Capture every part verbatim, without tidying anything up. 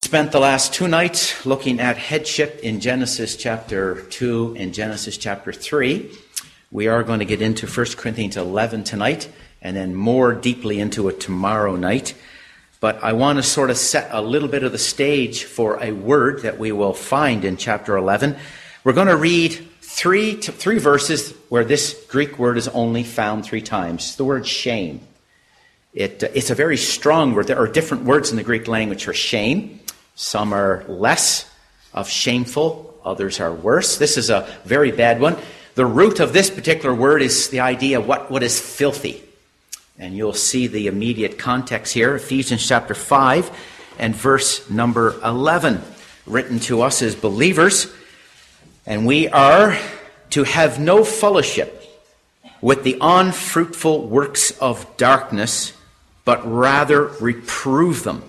spent the last two nights looking at headship in Genesis chapter two and Genesis chapter three. We are going to get into First Corinthians eleven tonight and then more deeply into it tomorrow night. But I want to sort of set a little bit of the stage for a word that we will find in chapter eleven. We're going to read three, three verses where this Greek word is only found three times. The word shame. It, it's a very strong word. There are different words in the Greek language for shame. Some are less of shameful, others are worse. This is a very bad one. The root of this particular word is the idea of what, what is filthy. And you'll see the immediate context here, Ephesians chapter five and verse number eleven, written to us as believers. And we are to have no fellowship with the unfruitful works of darkness, but rather reprove them.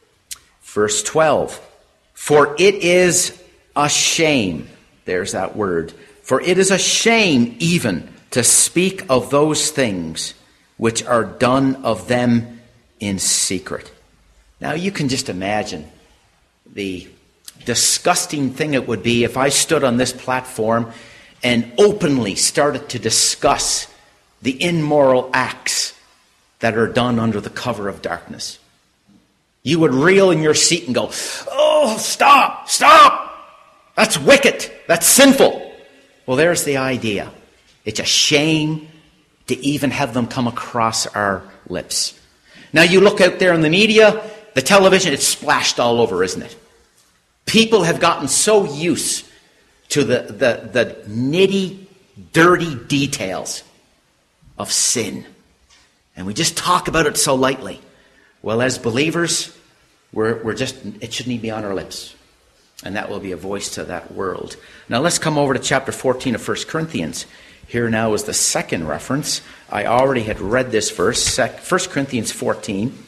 Verse twelve, for it is a shame, there's that word, for it is a shame even to speak of those things which are done of them in secret. Now you can just imagine the disgusting thing it would be if I stood on this platform and openly started to discuss the immoral acts that are done under the cover of darkness. You would reel in your seat and go, oh, stop, stop. That's wicked. That's sinful. Well, there's the idea. It's a shame to even have them come across our lips. Now you look out there in the media, the television, it's splashed all over, isn't it? People have gotten so used to the, the, the nitty, dirty details of sin. And we just talk about it so lightly. Well, as believers, we're, we're just, it shouldn't even be on our lips. And that will be a voice to that world. Now let's come over to chapter fourteen of First Corinthians. Here now is the second reference. I already had read this verse, First Corinthians fourteen.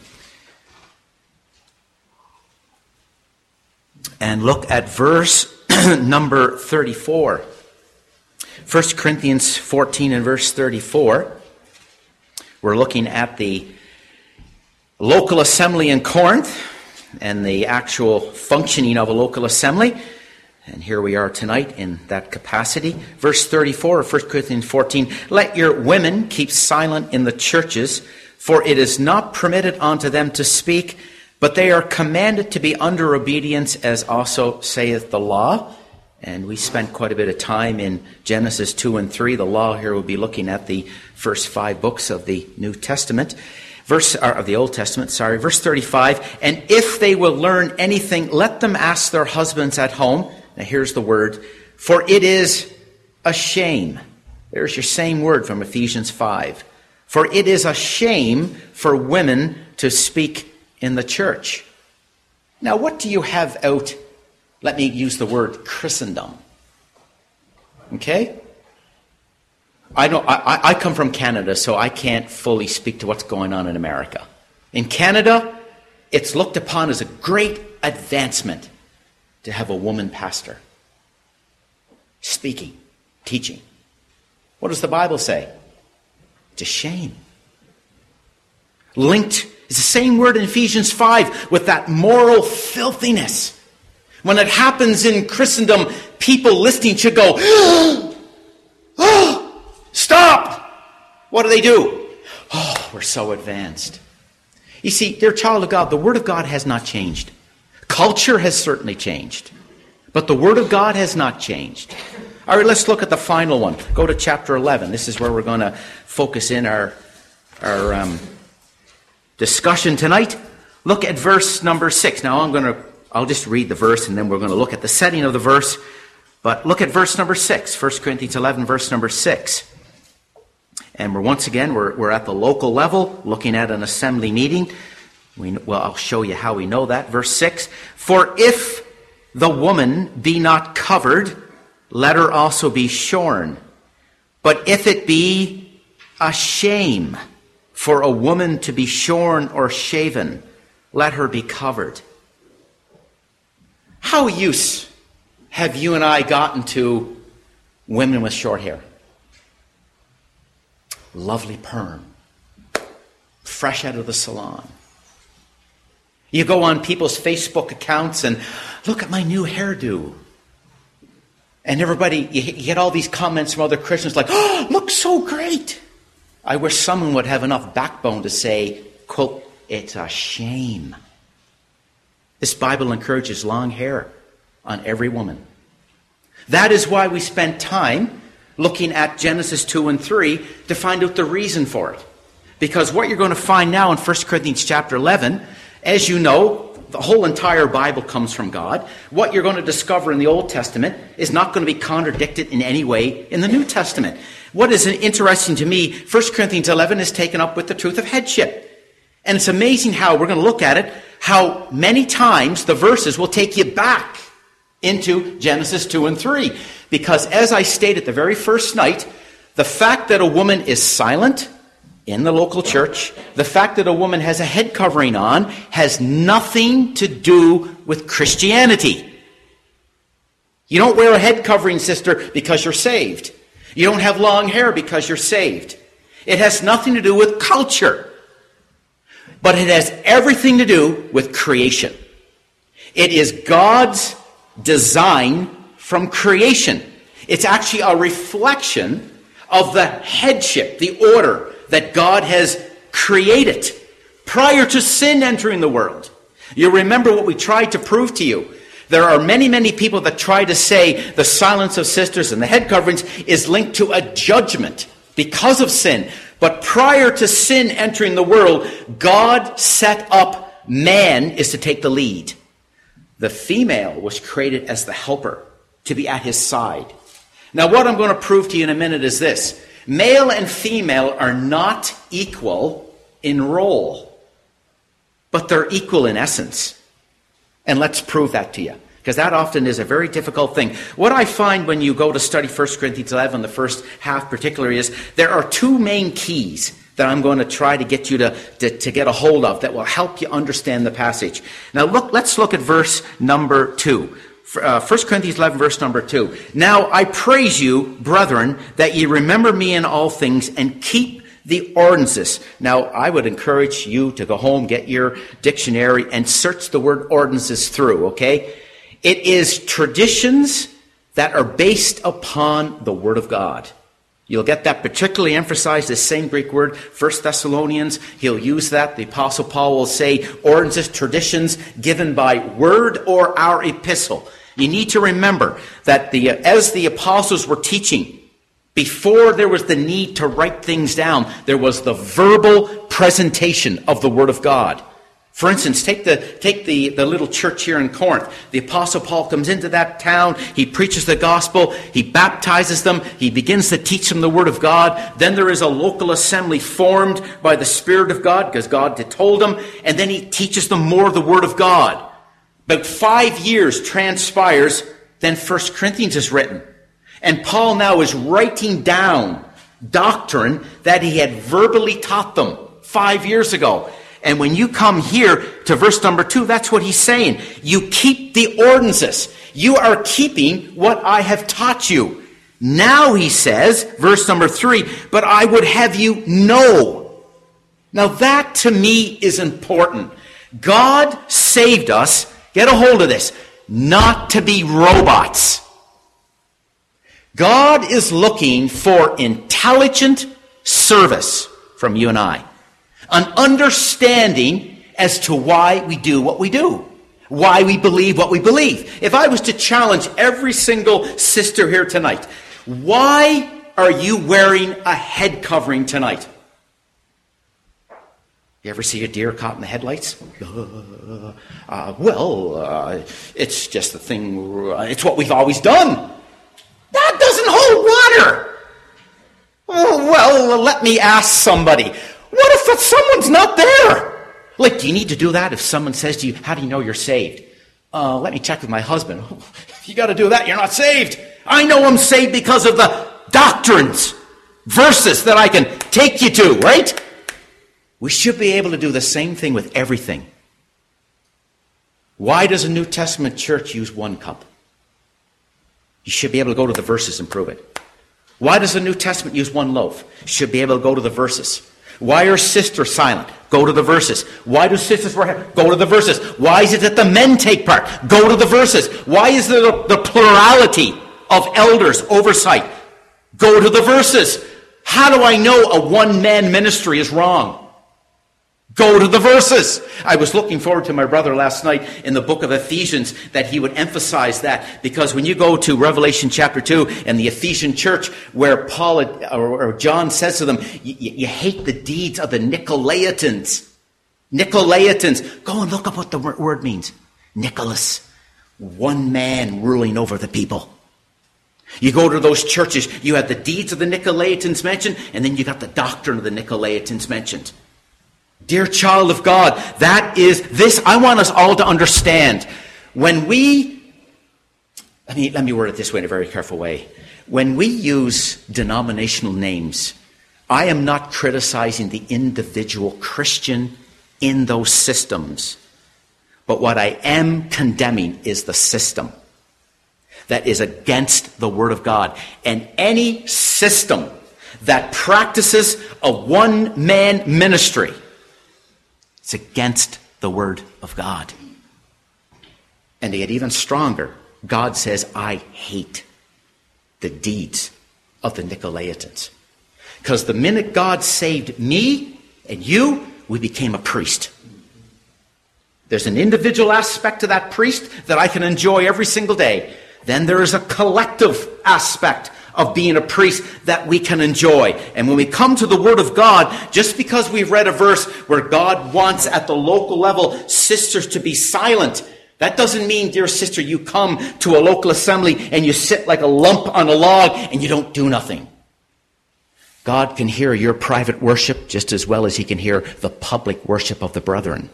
And look at verse number thirty-four. First Corinthians fourteen and verse thirty-four. We're looking at the local assembly in Corinth and the actual functioning of a local assembly. And here we are tonight in that capacity. Verse thirty-four of First Corinthians fourteen, let your women keep silent in the churches, for it is not permitted unto them to speak, but they are commanded to be under obedience, as also saith the law. And we spent quite a bit of time in Genesis two and three. The law here will be looking at the first five books of the New Testament. Verse or of the Old Testament, sorry. Verse thirty-five, and if they will learn anything, let them ask their husbands at home. Now here's the word, for it is a shame. There's your same word from Ephesians five. For it is a shame for women to speak in the church. Now what do you have out? Let me use the word Christendom. Okay? I know I, I come from Canada, so I can't fully speak to what's going on in America. In Canada, it's looked upon as a great advancement to have a woman pastor. Speaking, teaching. What does the Bible say? It's a shame. Linked, it's the same word in Ephesians five with that moral filthiness. When it happens in Christendom, people listening should go, oh, stop! What do they do? Oh, we're so advanced. You see, dear child of God, the Word of God has not changed. Culture has certainly changed. But the Word of God has not changed. All right, let's look at the final one. Go to chapter eleven. This is where we're going to focus in our, our um, discussion tonight. Look at verse number six. Now I'm going to I'll just read the verse and then we're going to look at the setting of the verse. But look at verse number six, First Corinthians eleven, verse number six. And we're once again, we're, we're at the local level, looking at an assembly meeting. We, well, I'll show you how we know that. Verse six, for if the woman be not covered, let her also be shorn. But if it be a shame for a woman to be shorn or shaven, let her be covered. How use have you and I gotten to women with short hair? Lovely perm. Fresh out of the salon. You go on people's Facebook accounts and look at my new hairdo. And everybody, you get all these comments from other Christians like, oh, looks so great. I wish someone would have enough backbone to say, quote, it's a shame. This Bible encourages long hair on every woman. That is why we spent time looking at Genesis two and three to find out the reason for it. Because what you're going to find now in First Corinthians chapter eleven, as you know, the whole entire Bible comes from God. What you're going to discover in the Old Testament is not going to be contradicted in any way in the New Testament. What is interesting to me, First Corinthians eleven is taken up with the truth of headship. And it's amazing how, we're going to look at it, how many times the verses will take you back into Genesis two and three. Because as I stated the very first night, the fact that a woman is silent in the local church, the fact that a woman has a head covering on, has nothing to do with Christianity. You don't wear a head covering, sister, because you're saved. You don't have long hair because you're saved. It has nothing to do with culture. But it has everything to do with creation. It is God's design from creation. It's actually a reflection of the headship, the order that God has created prior to sin entering the world. You remember what we tried to prove to you. There are many, many people that try to say the silence of sisters and the head coverings is linked to a judgment because of sin. But prior to sin entering the world, God set up man is to take the lead. The female was created as the helper, to be at his side. Now, what I'm going to prove to you in a minute is this. Male and female are not equal in role, but they're equal in essence. And let's prove that to you, because that often is a very difficult thing. What I find when you go to study First Corinthians eleven, the first half particularly, is there are two main keys that I'm going to try to get you to, to, to get a hold of that will help you understand the passage. Now, look. Let's look at verse number two. Uh, First Corinthians eleven, verse number two. Now I praise you, brethren, that ye remember me in all things and keep the ordinances. Now, I would encourage you to go home, get your dictionary, and search the word ordinances through, okay? It is traditions that are based upon the Word of God. You'll get that particularly emphasized, the same Greek word, First Thessalonians. He'll use that. The Apostle Paul will say ordinances, traditions given by word or our epistle. You need to remember that the as the apostles were teaching, before there was the need to write things down, there was the verbal presentation of the Word of God. For instance, take the take the, the little church here in Corinth. The Apostle Paul comes into that town. He preaches the gospel. He baptizes them. He begins to teach them the Word of God. Then there is a local assembly formed by the Spirit of God, because God had told them. And then he teaches them more of the Word of God. About five years transpires, then First Corinthians is written. And Paul now is writing down doctrine that he had verbally taught them five years ago. And when you come here to verse number two, that's what he's saying. You keep the ordinances. You are keeping what I have taught you. Now, he says, verse number three, but I would have you know. Now, that to me is important. God saved us, get a hold of this, not to be robots. God is looking for intelligent service from you and I. An understanding as to why we do what we do. Why we believe what we believe. If I was to challenge every single sister here tonight, why are you wearing a head covering tonight? You ever see a deer caught in the headlights? Uh, uh, well, uh, it's just the thing, uh, it's what we've always done. That doesn't hold water. Oh, well, let me ask somebody. What if that someone's not there? Like, do you need to do that if someone says to you, how do you know you're saved? Uh, let me check with my husband. If you got to do that, you're not saved. I know I'm saved because of the doctrines, verses that I can take you to, right? We should be able to do the same thing with everything. Why does a New Testament church use one cup? You should be able to go to the verses and prove it. Why does the New Testament use one loaf? You should be able to go to the verses. Why are sisters silent? Go to the verses. Why do sisters wear hair? Go to the verses. Why is it that the men take part? Go to the verses. Why is there the, the plurality of elders oversight? Go to the verses. How do I know a one-man ministry is wrong? Go to the verses. I was looking forward to my brother last night in the book of Ephesians that he would emphasize that, because when you go to Revelation chapter two and the Ephesian church where Paul or, or John says to them, you, you hate the deeds of the Nicolaitans. Nicolaitans. Go and look up what the word means. Nicholas. One man ruling over the people. You go to those churches, you have the deeds of the Nicolaitans mentioned, and then you got the doctrine of the Nicolaitans mentioned. Dear child of God, that is this. I want us all to understand. When we, let me, let me word it this way in a very careful way. When we use denominational names, I am not criticizing the individual Christian in those systems. But what I am condemning is the system that is against the Word of God. And any system that practices a one-man ministry, it's against the Word of God. And to get even stronger, God says, I hate the deeds of the Nicolaitans. Because the minute God saved me and you, we became a priest. There's an individual aspect to that priest that I can enjoy every single day. Then there is a collective aspect of being a priest that we can enjoy. And when we come to the Word of God, just because we've read a verse where God wants at the local level sisters to be silent, that doesn't mean, dear sister, you come to a local assembly and you sit like a lump on a log and you don't do nothing. God can hear your private worship just as well as he can hear the public worship of the brethren.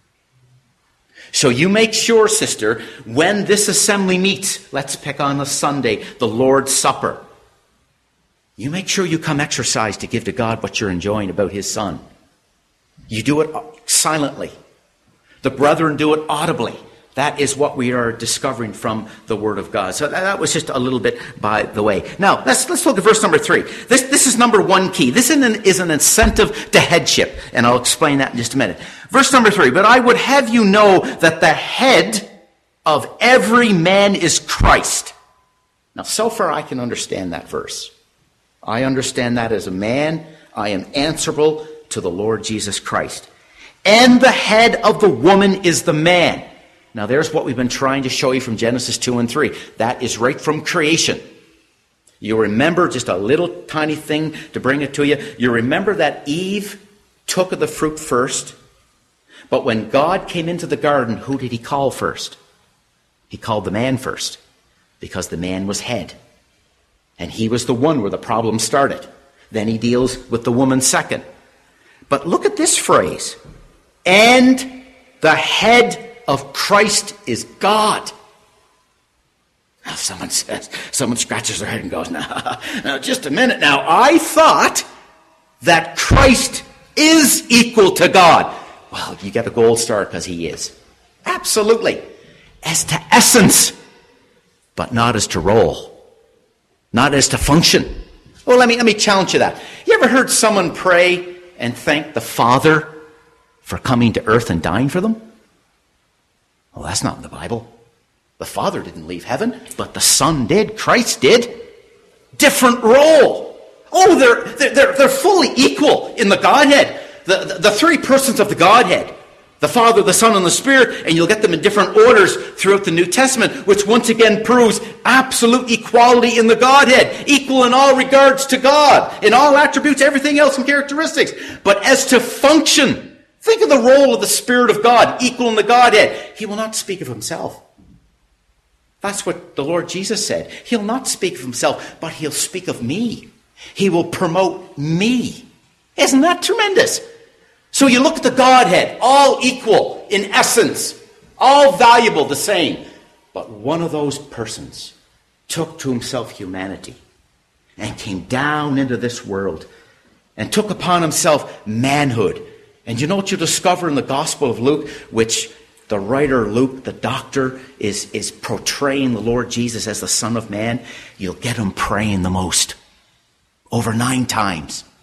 So you make sure, sister, when this assembly meets, let's pick on a Sunday, the Lord's Supper, you make sure you come exercised to give to God what you're enjoying about his Son. You do it silently. The brethren do it audibly. That is what we are discovering from the Word of God. So that was just a little bit by the way. Now, let's let's look at verse number three. This, this is number one key. This is an, is an incentive to headship, and I'll explain that in just a minute. Verse number three, but I would have you know that the head of every man is Christ. Now, so far I can understand that verse. I understand that as a man, I am answerable to the Lord Jesus Christ. And the head of the woman is the man. Now, there's what we've been trying to show you from Genesis two and three. That is right from creation. You remember, just a little tiny thing to bring it to you. You remember that Eve took of the fruit first. But when God came into the garden, who did he call first? He called the man first. Because the man was head. And he was the one where the problem started. Then he deals with the woman second. But look at this phrase. And the head of Christ is God. Now someone says, someone scratches their head and goes, now, now just a minute now. I thought that Christ is equal to God. Well, you get a gold star because he is. Absolutely. As to essence, but not as to role. Not as to function. Well, let me, let me challenge you that. You ever heard someone pray and thank the Father for coming to earth and dying for them? Well, that's not in the Bible. The Father didn't leave heaven, but the Son did. Christ did. Different role. Oh, they're, they're, they're fully equal in the Godhead. The, the, the three persons of the Godhead. The Father, the Son, and the Spirit. And you'll get them in different orders throughout the New Testament, which once again proves absolute equality in the Godhead. Equal in all regards to God. In all attributes, everything else and characteristics. But as to function, think of the role of the Spirit of God, equal in the Godhead. He will not speak of himself. That's what the Lord Jesus said. He'll not speak of himself, but he'll speak of me. He will promote me. Isn't that tremendous? So you look at the Godhead, all equal in essence, all valuable the same. But one of those persons took to himself humanity and came down into this world and took upon himself manhood. And you know what you discover in the Gospel of Luke, which the writer Luke, the doctor, is, is portraying the Lord Jesus as the Son of Man? You'll get him praying the most. Over nine times.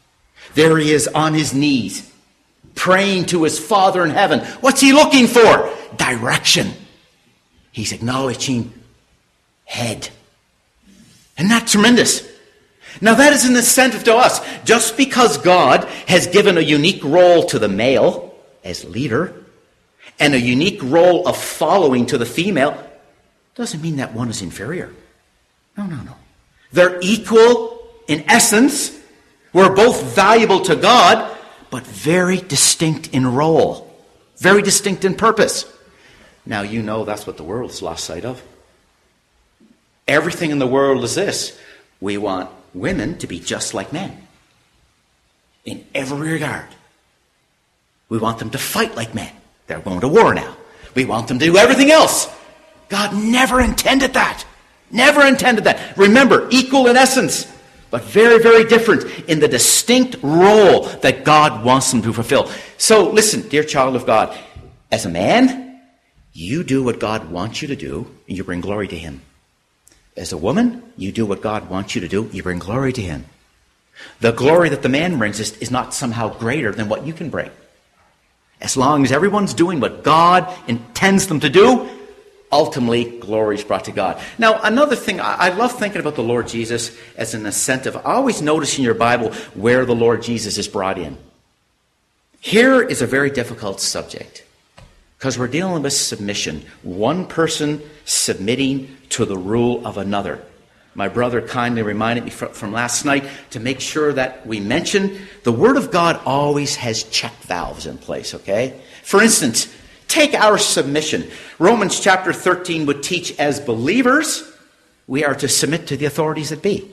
There he is on his knees, praying to his Father in heaven. What's he looking for? Direction. He's acknowledging head. Isn't that tremendous? Now that is an incentive to us. Just because God has given a unique role to the male as leader and a unique role of following to the female doesn't mean that one is inferior. No, no, no. They're equal in essence. We're both valuable to God, but very distinct in role. Very distinct in purpose. Now you know that's what the world has lost sight of. Everything in the world is this. We want women to be just like men. In every regard. We want them to fight like men. They're going to war now. We want them to do everything else. God never intended that. Never intended that. Remember, equal in essence, but very, very different in the distinct role that God wants them to fulfill. So listen, dear child of God, as a man, you do what God wants you to do, and you bring glory to him. As a woman, you do what God wants you to do, you bring glory to him. The glory that the man brings is, is not somehow greater than what you can bring. As long as everyone's doing what God intends them to do, ultimately, glory is brought to God. Now, another thing, I love thinking about the Lord Jesus as an incentive. I always notice in your Bible where the Lord Jesus is brought in. Here is a very difficult subject because we're dealing with submission. One person submitting to the rule of another. My brother kindly reminded me from last night to make sure that we mention the Word of God always has check valves in place, okay? For instance, take our submission. Romans chapter thirteen would teach as believers, we are to submit to the authorities that be.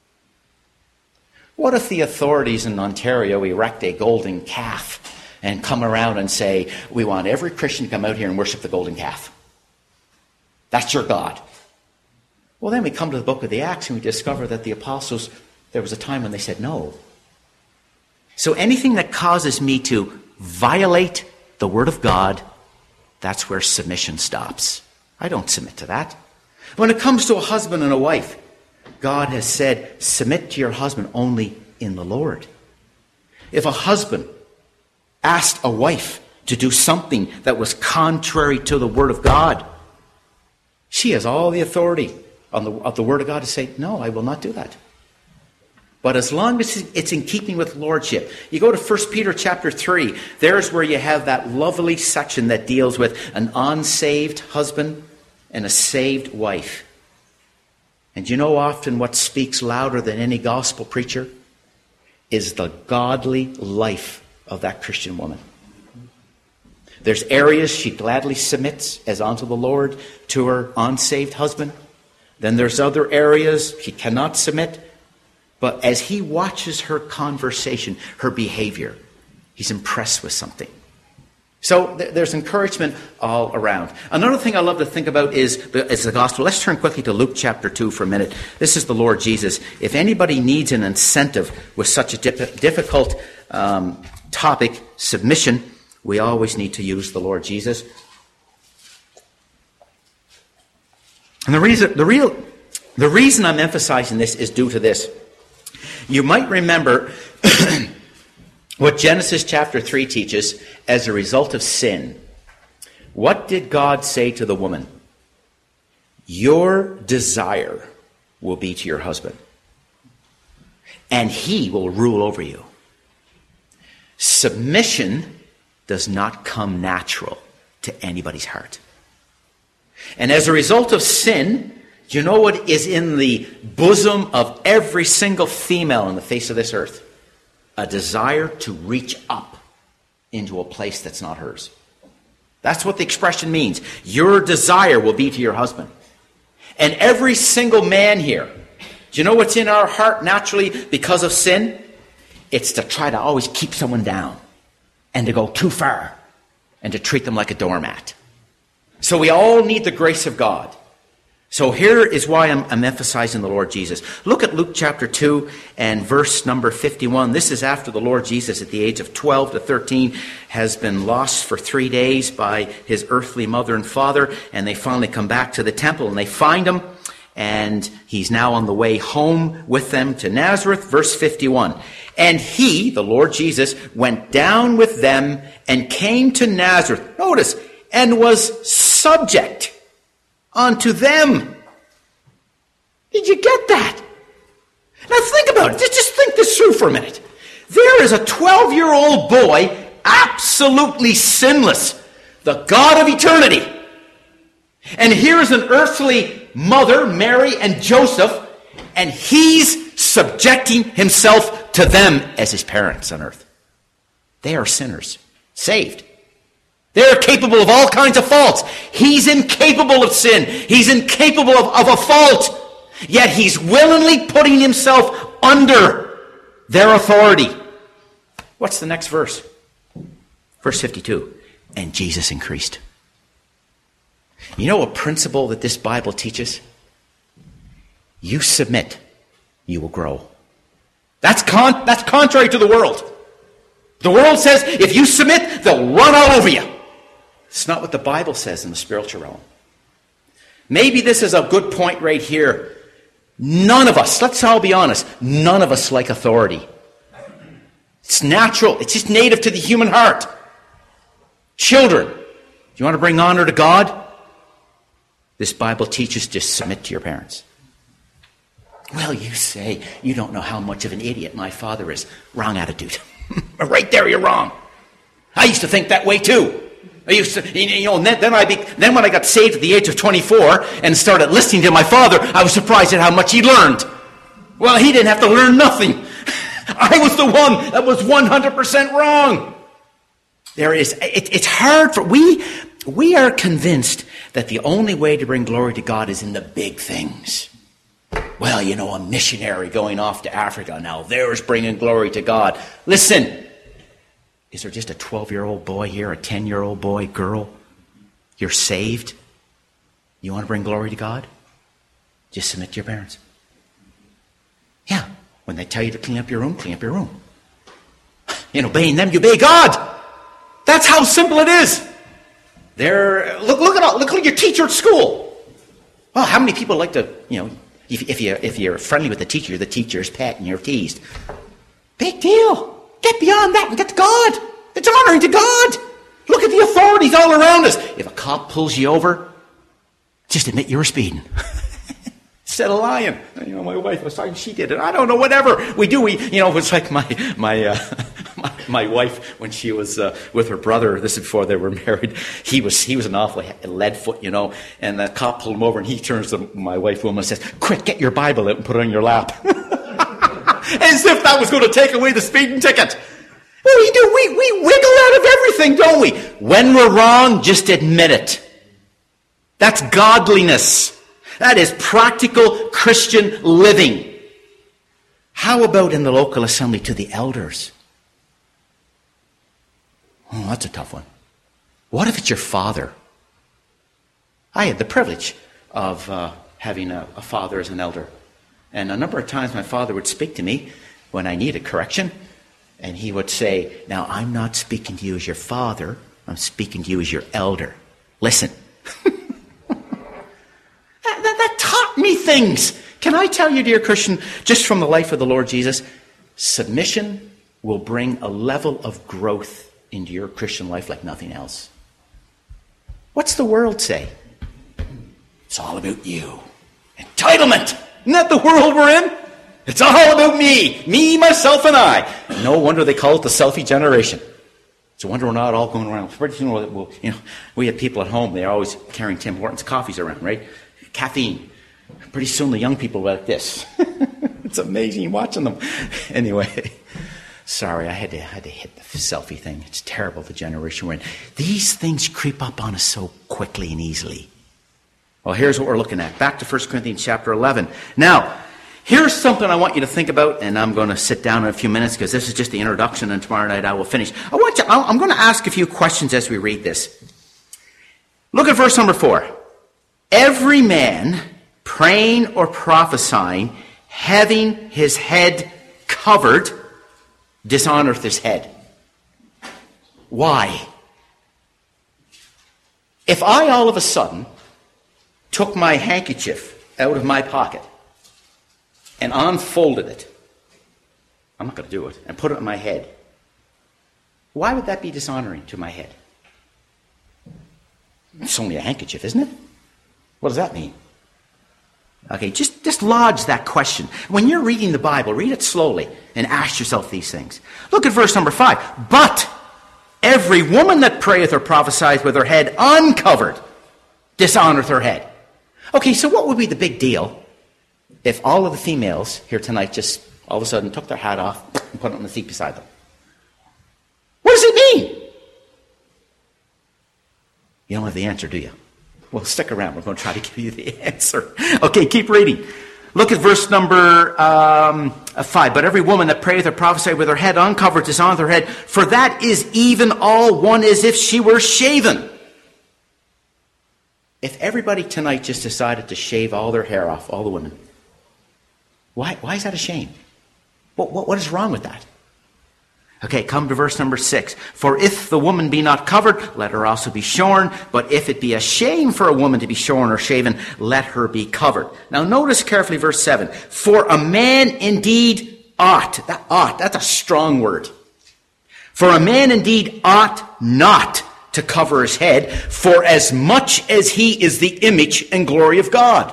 What if the authorities in Ontario erect a golden calf and come around and say, we want every Christian to come out here and worship the golden calf? That's your God. Well, then we come to the book of the Acts and we discover that the apostles, there was a time when they said no. So anything that causes me to violate the Word of God, that's where submission stops. I don't submit to that. When it comes to a husband and a wife, God has said, submit to your husband only in the Lord. If a husband asked a wife to do something that was contrary to the Word of God, she has all the authority on the, of the Word of God to say, no, I will not do that. But as long as it's in keeping with lordship. You go to First Peter chapter three. There's where you have that lovely section that deals with an unsaved husband and a saved wife. And you know often what speaks louder than any gospel preacher is the godly life of that Christian woman. There's areas she gladly submits as unto the Lord to her unsaved husband. Then there's other areas she cannot submit. But as he watches her conversation, her behavior, he's impressed with something. So th- there's encouragement all around. Another thing I love to think about is the, is the gospel. Let's turn quickly to Luke chapter two for a minute. This is the Lord Jesus. If anybody needs an incentive with such a dip- difficult um, topic, submission, we always need to use the Lord Jesus. And the reason, the real, the reason I'm emphasizing this is due to this. You might remember what Genesis chapter three teaches as a result of sin. What did God say to the woman? Your desire will be to your husband, and he will rule over you. Submission does not come natural to anybody's heart. And as a result of sin, do you know what is in the bosom of every single female on the face of this earth? A desire to reach up into a place that's not hers. That's what the expression means. Your desire will be to your husband. And every single man here, do you know what's in our heart naturally because of sin? It's to try to always keep someone down and to go too far and to treat them like a doormat. So we all need the grace of God. So here is why I'm, I'm emphasizing the Lord Jesus. Look at Luke chapter two and verse number fifty-one. This is after the Lord Jesus at the age of twelve to thirteen has been lost for three days by his earthly mother and father. And they finally come back to the temple and they find him. and he's now on the way home with them to Nazareth. Verse fifty-one. And he, the Lord Jesus, went down with them and came to Nazareth. Notice, and was subject unto them. Did you get that? Now think about it. Just think this through for a minute. There is a twelve-year-old boy, absolutely sinless, the God of eternity. And here's an earthly mother, Mary and Joseph, and he's subjecting himself to them as his parents on earth. They are sinners, saved. They're capable of all kinds of faults. He's incapable of sin. He's incapable of, of a fault. Yet he's willingly putting himself under their authority. What's the next verse? Verse fifty-two. And Jesus increased. You know a principle that this Bible teaches? You submit, you will grow. That's con- that's contrary to the world. The world says if you submit, they'll run all over you. It's not what the Bible says in the spiritual realm. Maybe this is a good point right here. None of us, let's all be honest, none of us like authority. It's natural. It's just native to the human heart. Children, do you want to bring honor to God? This Bible teaches just submit to your parents. Well, you say, you don't know how much of an idiot my father is. Wrong attitude. Right there, you're wrong. I used to think that way too. I used to, you know, and then, then I be, then when I got saved at the age of twenty-four and started listening to my father, I was surprised at how much he learned. Well, he didn't have to learn nothing. I was the one that was one hundred percent wrong. There is, it, it's hard for, we, we are convinced that the only way to bring glory to God is in the big things. Well, you know, a missionary going off to Africa, now there's bringing glory to God. Listen, is there just a twelve-year-old boy here, a ten-year-old boy, girl? You're saved? You want to bring glory to God? Just submit to your parents. Yeah, when they tell you to clean up your room, clean up your room. In obeying them, you obey God. That's how simple it is. They're, look, look at all, look at your teacher at school. Well, how many people like to, you know, if, if, you, if you're friendly with the teacher, the teacher's pet and you're teased. Big deal. Get beyond that and get to God. It's honoring to God. Look at the authorities all around us. If a cop pulls you over, just admit you were speeding. Instead of lying. You know, my wife was talking, she did it. I don't know, whatever we do. We, you know, it's like my my uh, my, my wife when she was uh, with her brother. This is before they were married. He was he was an awful lead foot, you know. And the cop pulled him over, and he turns to my wife, woman, and says, "Quick, get your Bible out and put it on your lap." As if that was going to take away the speeding ticket. What do we do? We, we wiggle out of everything, don't we? When we're wrong, just admit it. That's godliness. That is practical Christian living. How about in the local assembly to the elders? Oh, that's a tough one. What if it's your father? I had the privilege of uh, having a, a father as an elder. And a number of times my father would speak to me when I needed correction. And he would say, now I'm not speaking to you as your father. I'm speaking to you as your elder. Listen. that, that, that taught me things. Can I tell you, dear Christian, just from the life of the Lord Jesus, submission will bring a level of growth into your Christian life like nothing else. What's the world say? It's all about you. Entitlement. Isn't that the world we're in? It's all about me. Me, myself, and I. No wonder they call it the selfie generation. It's a wonder we're not all going around. Pretty soon, we'll, you know, we have people at home, they're always carrying Tim Hortons coffees around, right? Caffeine. Pretty soon the young people are like this. It's amazing watching them. Anyway, sorry, I had to, I had to hit the selfie thing. It's terrible, the generation we're in. These things creep up on us so quickly and easily. Well, here's what we're looking at. Back to First Corinthians chapter eleven. Now, here's something I want you to think about, and I'm going to sit down in a few minutes because this is just the introduction, and tomorrow night I will finish. I want you, I'm going to ask a few questions as we read this. Look at verse number four. Every man praying or prophesying, having his head covered, dishonoreth his head. Why? If I all of a sudden took my handkerchief out of my pocket and unfolded it, I'm not going to do it, and put it on my head, why would that be dishonoring to my head? It's only a handkerchief, isn't it? What does that mean? Okay, just, just lodge that question. When you're reading the Bible, read it slowly and ask yourself these things. Look at verse number five. But every woman that prayeth or prophesieth with her head uncovered dishonoreth her head. Okay, so what would be the big deal if all of the females here tonight just all of a sudden took their hat off and put it on the seat beside them? What does it mean? You don't have the answer, do you? Well, stick around. We're going to try to give you the answer. Okay, keep reading. Look at verse number um, five. But every woman that prayeth or prophesieth with her head uncovered dishonoreth her head, for that is even all one as if she were shaven. If everybody tonight just decided to shave all their hair off, all the women, why, why is that a shame? What, what, what is wrong with that? Okay, come to verse number six. For if the woman be not covered, let her also be shorn. But if it be a shame for a woman to be shorn or shaven, let her be covered. Now notice carefully verse seven. For a man indeed ought. That ought, that's a strong word. For a man indeed ought not to cover his head, for as much as he is the image and glory of God.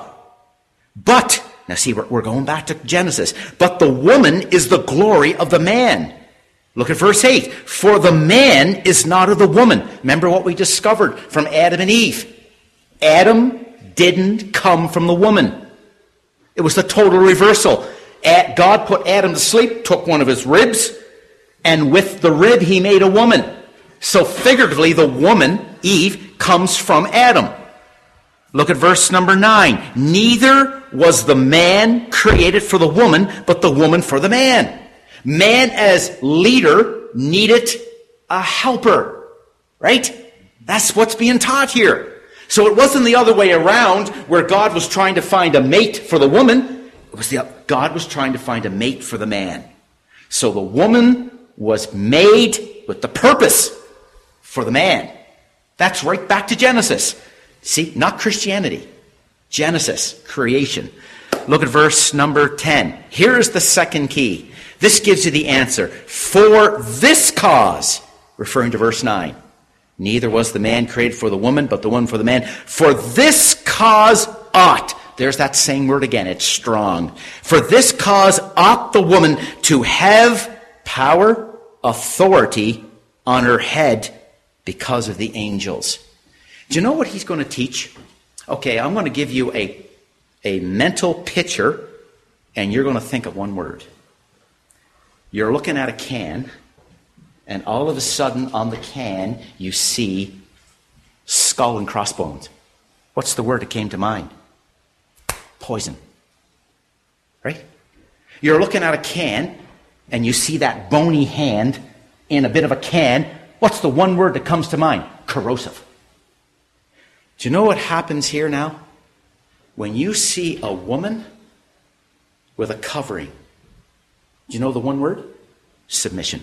But, now see, we're, we're going back to Genesis. But the woman is the glory of the man. Look at verse eight. For the man is not of the woman. Remember what we discovered from Adam and Eve. Adam didn't come from the woman. It was the total reversal. God put Adam to sleep, took one of his ribs, and with the rib he made a woman. So figuratively, the woman, Eve, comes from Adam. Look at verse number nine. Neither was the man created for the woman, but the woman for the man. Man as leader needed a helper, right? That's what's being taught here. So it wasn't the other way around where God was trying to find a mate for the woman. It was the God was trying to find a mate for the man. So the woman was made with the purpose for the man. That's right back to Genesis. See, not Christianity. Genesis, creation. Look at verse number ten. Here's the second key. This gives you the answer. For this cause, referring to verse nine, neither was the man created for the woman, but the woman for the man. For this cause ought. There's that same word again. It's strong. For this cause ought the woman to have power, authority on her head because of the angels. Do you know what he's going to teach? Okay, I'm going to give you a, a mental picture, and you're going to think of one word. You're looking at a can, and all of a sudden on the can you see skull and crossbones. What's the word that came to mind? Poison. Right? You're looking at a can, and you see that bony hand in a bit of a can. What's the one word that comes to mind? Corrosive. Do you know what happens here now? When you see a woman with a covering, do you know the one word? Submission.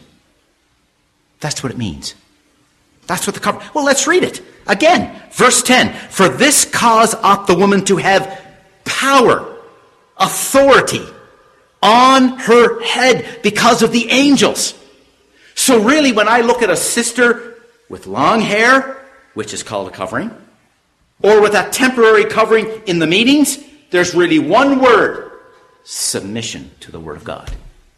That's what it means. That's what the cover... Well, let's read it. Again, verse ten. For this cause ought the woman to have power, authority on her head because of the angels. So really, when I look at a sister with long hair, which is called a covering, or with that temporary covering in the meetings, there's really one word: submission to the Word of God.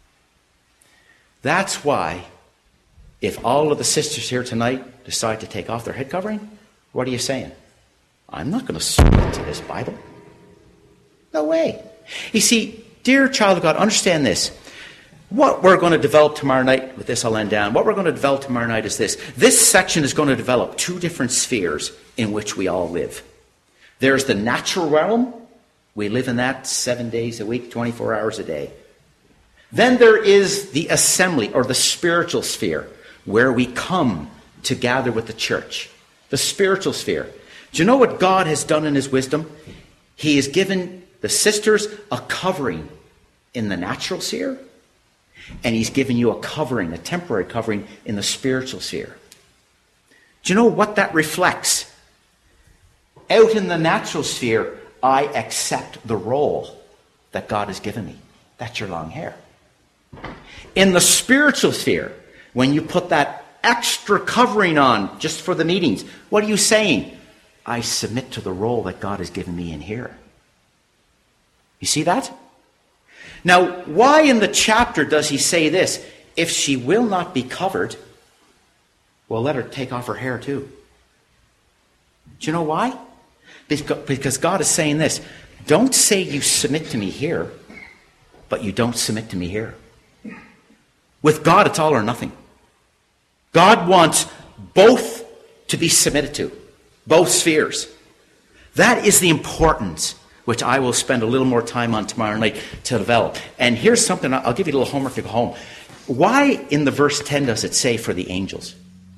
That's why, if all of the sisters here tonight decide to take off their head covering, what are you saying? I'm not going to submit to this Bible. No way. You see, dear child of God, understand this. What we're going to develop tomorrow night, with this I'll end down, what we're going to develop tomorrow night is this. This section is going to develop two different spheres in which we all live. There's the natural realm. We live in that seven days a week, twenty-four hours a day. Then there is the assembly, or the spiritual sphere, where we come to gather with the church. The spiritual sphere. Do you know what God has done in His wisdom? He has given the sisters a covering in the natural sphere, and He's given you a covering, a temporary covering, in the spiritual sphere. Do you know what that reflects? Out in the natural sphere, I accept the role that God has given me. That's your long hair. In the spiritual sphere, when you put that extra covering on just for the meetings, what are you saying? I submit to the role that God has given me in here. You see that? Now, why in the chapter does he say this? If she will not be covered, well, let her take off her hair too. Do you know why? Because God is saying this. Don't say you submit to me here, but you don't submit to me here. With God, it's all or nothing. God wants both to be submitted to, both spheres. That is the importance, which I will spend a little more time on tomorrow night to develop. And here's something, I'll give you a little homework to go home. Why in the verse ten does it say for the angels?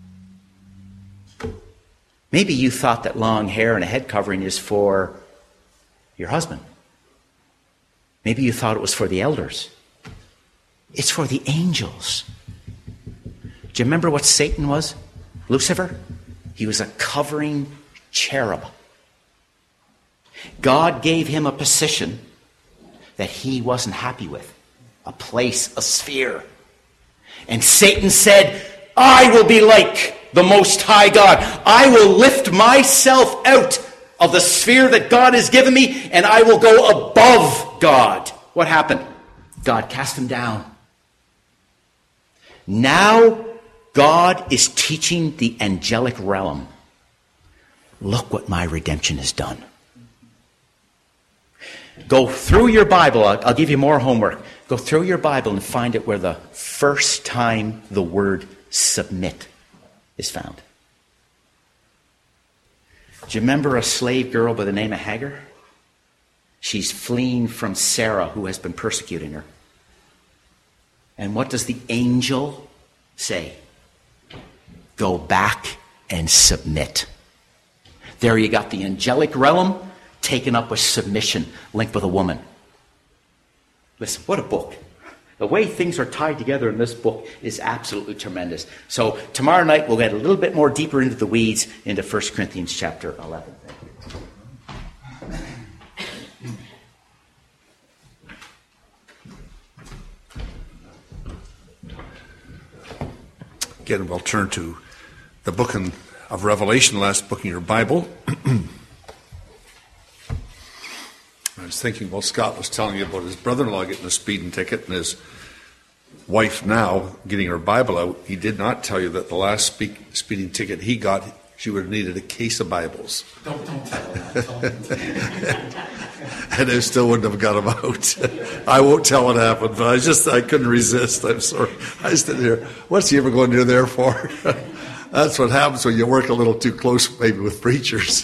Maybe you thought that long hair and a head covering is for your husband. Maybe you thought it was for the elders. It's for the angels. Do you remember what Satan was? Lucifer? He was a covering cherub. God gave him a position that he wasn't happy with. A place, a sphere. And Satan said, I will be like the Most High God. I will lift myself out of the sphere that God has given me, and I will go above God. What happened? God cast him down. Now God is teaching the angelic realm. Look what my redemption has done. Go through your Bible. I'll, I'll give you more homework. Go through your Bible and find it where the first time the word submit is found. Do you remember a slave girl by the name of Hagar? She's fleeing from Sarah, who has been persecuting her. And what does the angel say? Go back and submit. There you got the angelic realm taken up with submission, linked with a woman. Listen, what a book. The way things are tied together in this book is absolutely tremendous. So tomorrow night we'll get a little bit more deeper into the weeds into First Corinthians chapter eleven. Thank you. Again, we'll turn to the book of Revelation, last book in your Bible. I was thinking, well, Scott was telling you about his brother-in-law getting a speeding ticket and his wife now getting her Bible out. He did not tell you that the last speak, speeding ticket he got, she would have needed a case of Bibles. Don't, don't tell her that. And they still wouldn't have got them out. I won't tell what happened, but I just, I couldn't resist. I'm sorry. I stood there. What's he ever going near there for? That's what happens when you work a little too close, maybe, with preachers.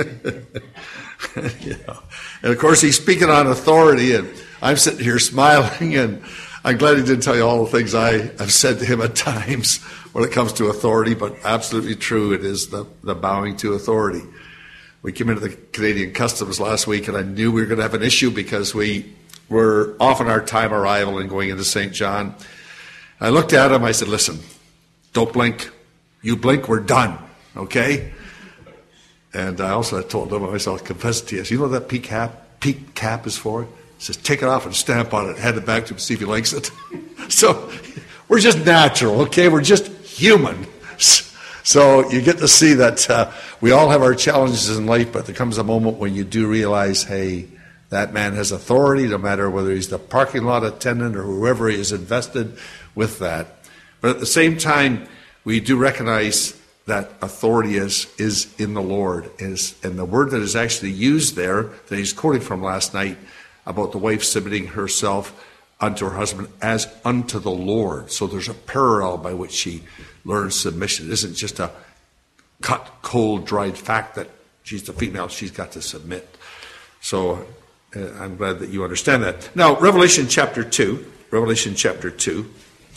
You know. And of course, he's speaking on authority, and I'm sitting here smiling, and I'm glad he didn't tell you all the things I have said to him at times when it comes to authority, but absolutely true, it is the, the bowing to authority. We came into the Canadian Customs last week, and I knew we were going to have an issue because we were off on our time arrival and going into Saint John. I looked at him, I said, listen, don't blink. You blink, we're done, okay? And I also told him, I said, I'll confess it to you. You know what that peak cap, peak cap is for? He says, take it off and stamp on it. Hand it back to him, see if he likes it. So we're just natural, okay? We're just human. So you get to see that uh, we all have our challenges in life, but there comes a moment when you do realize, hey, that man has authority, no matter whether he's the parking lot attendant or whoever is invested with that. But at the same time, we do recognize that authority is is in the Lord. Is, and the word that is actually used there, that he's quoting from last night, about the wife submitting herself unto her husband as unto the Lord. So there's a parallel by which she learns submission. It isn't just a cut, cold, dried fact that she's the female, she's got to submit. So uh, I'm glad that you understand that. Now, Revelation chapter two. Revelation chapter two.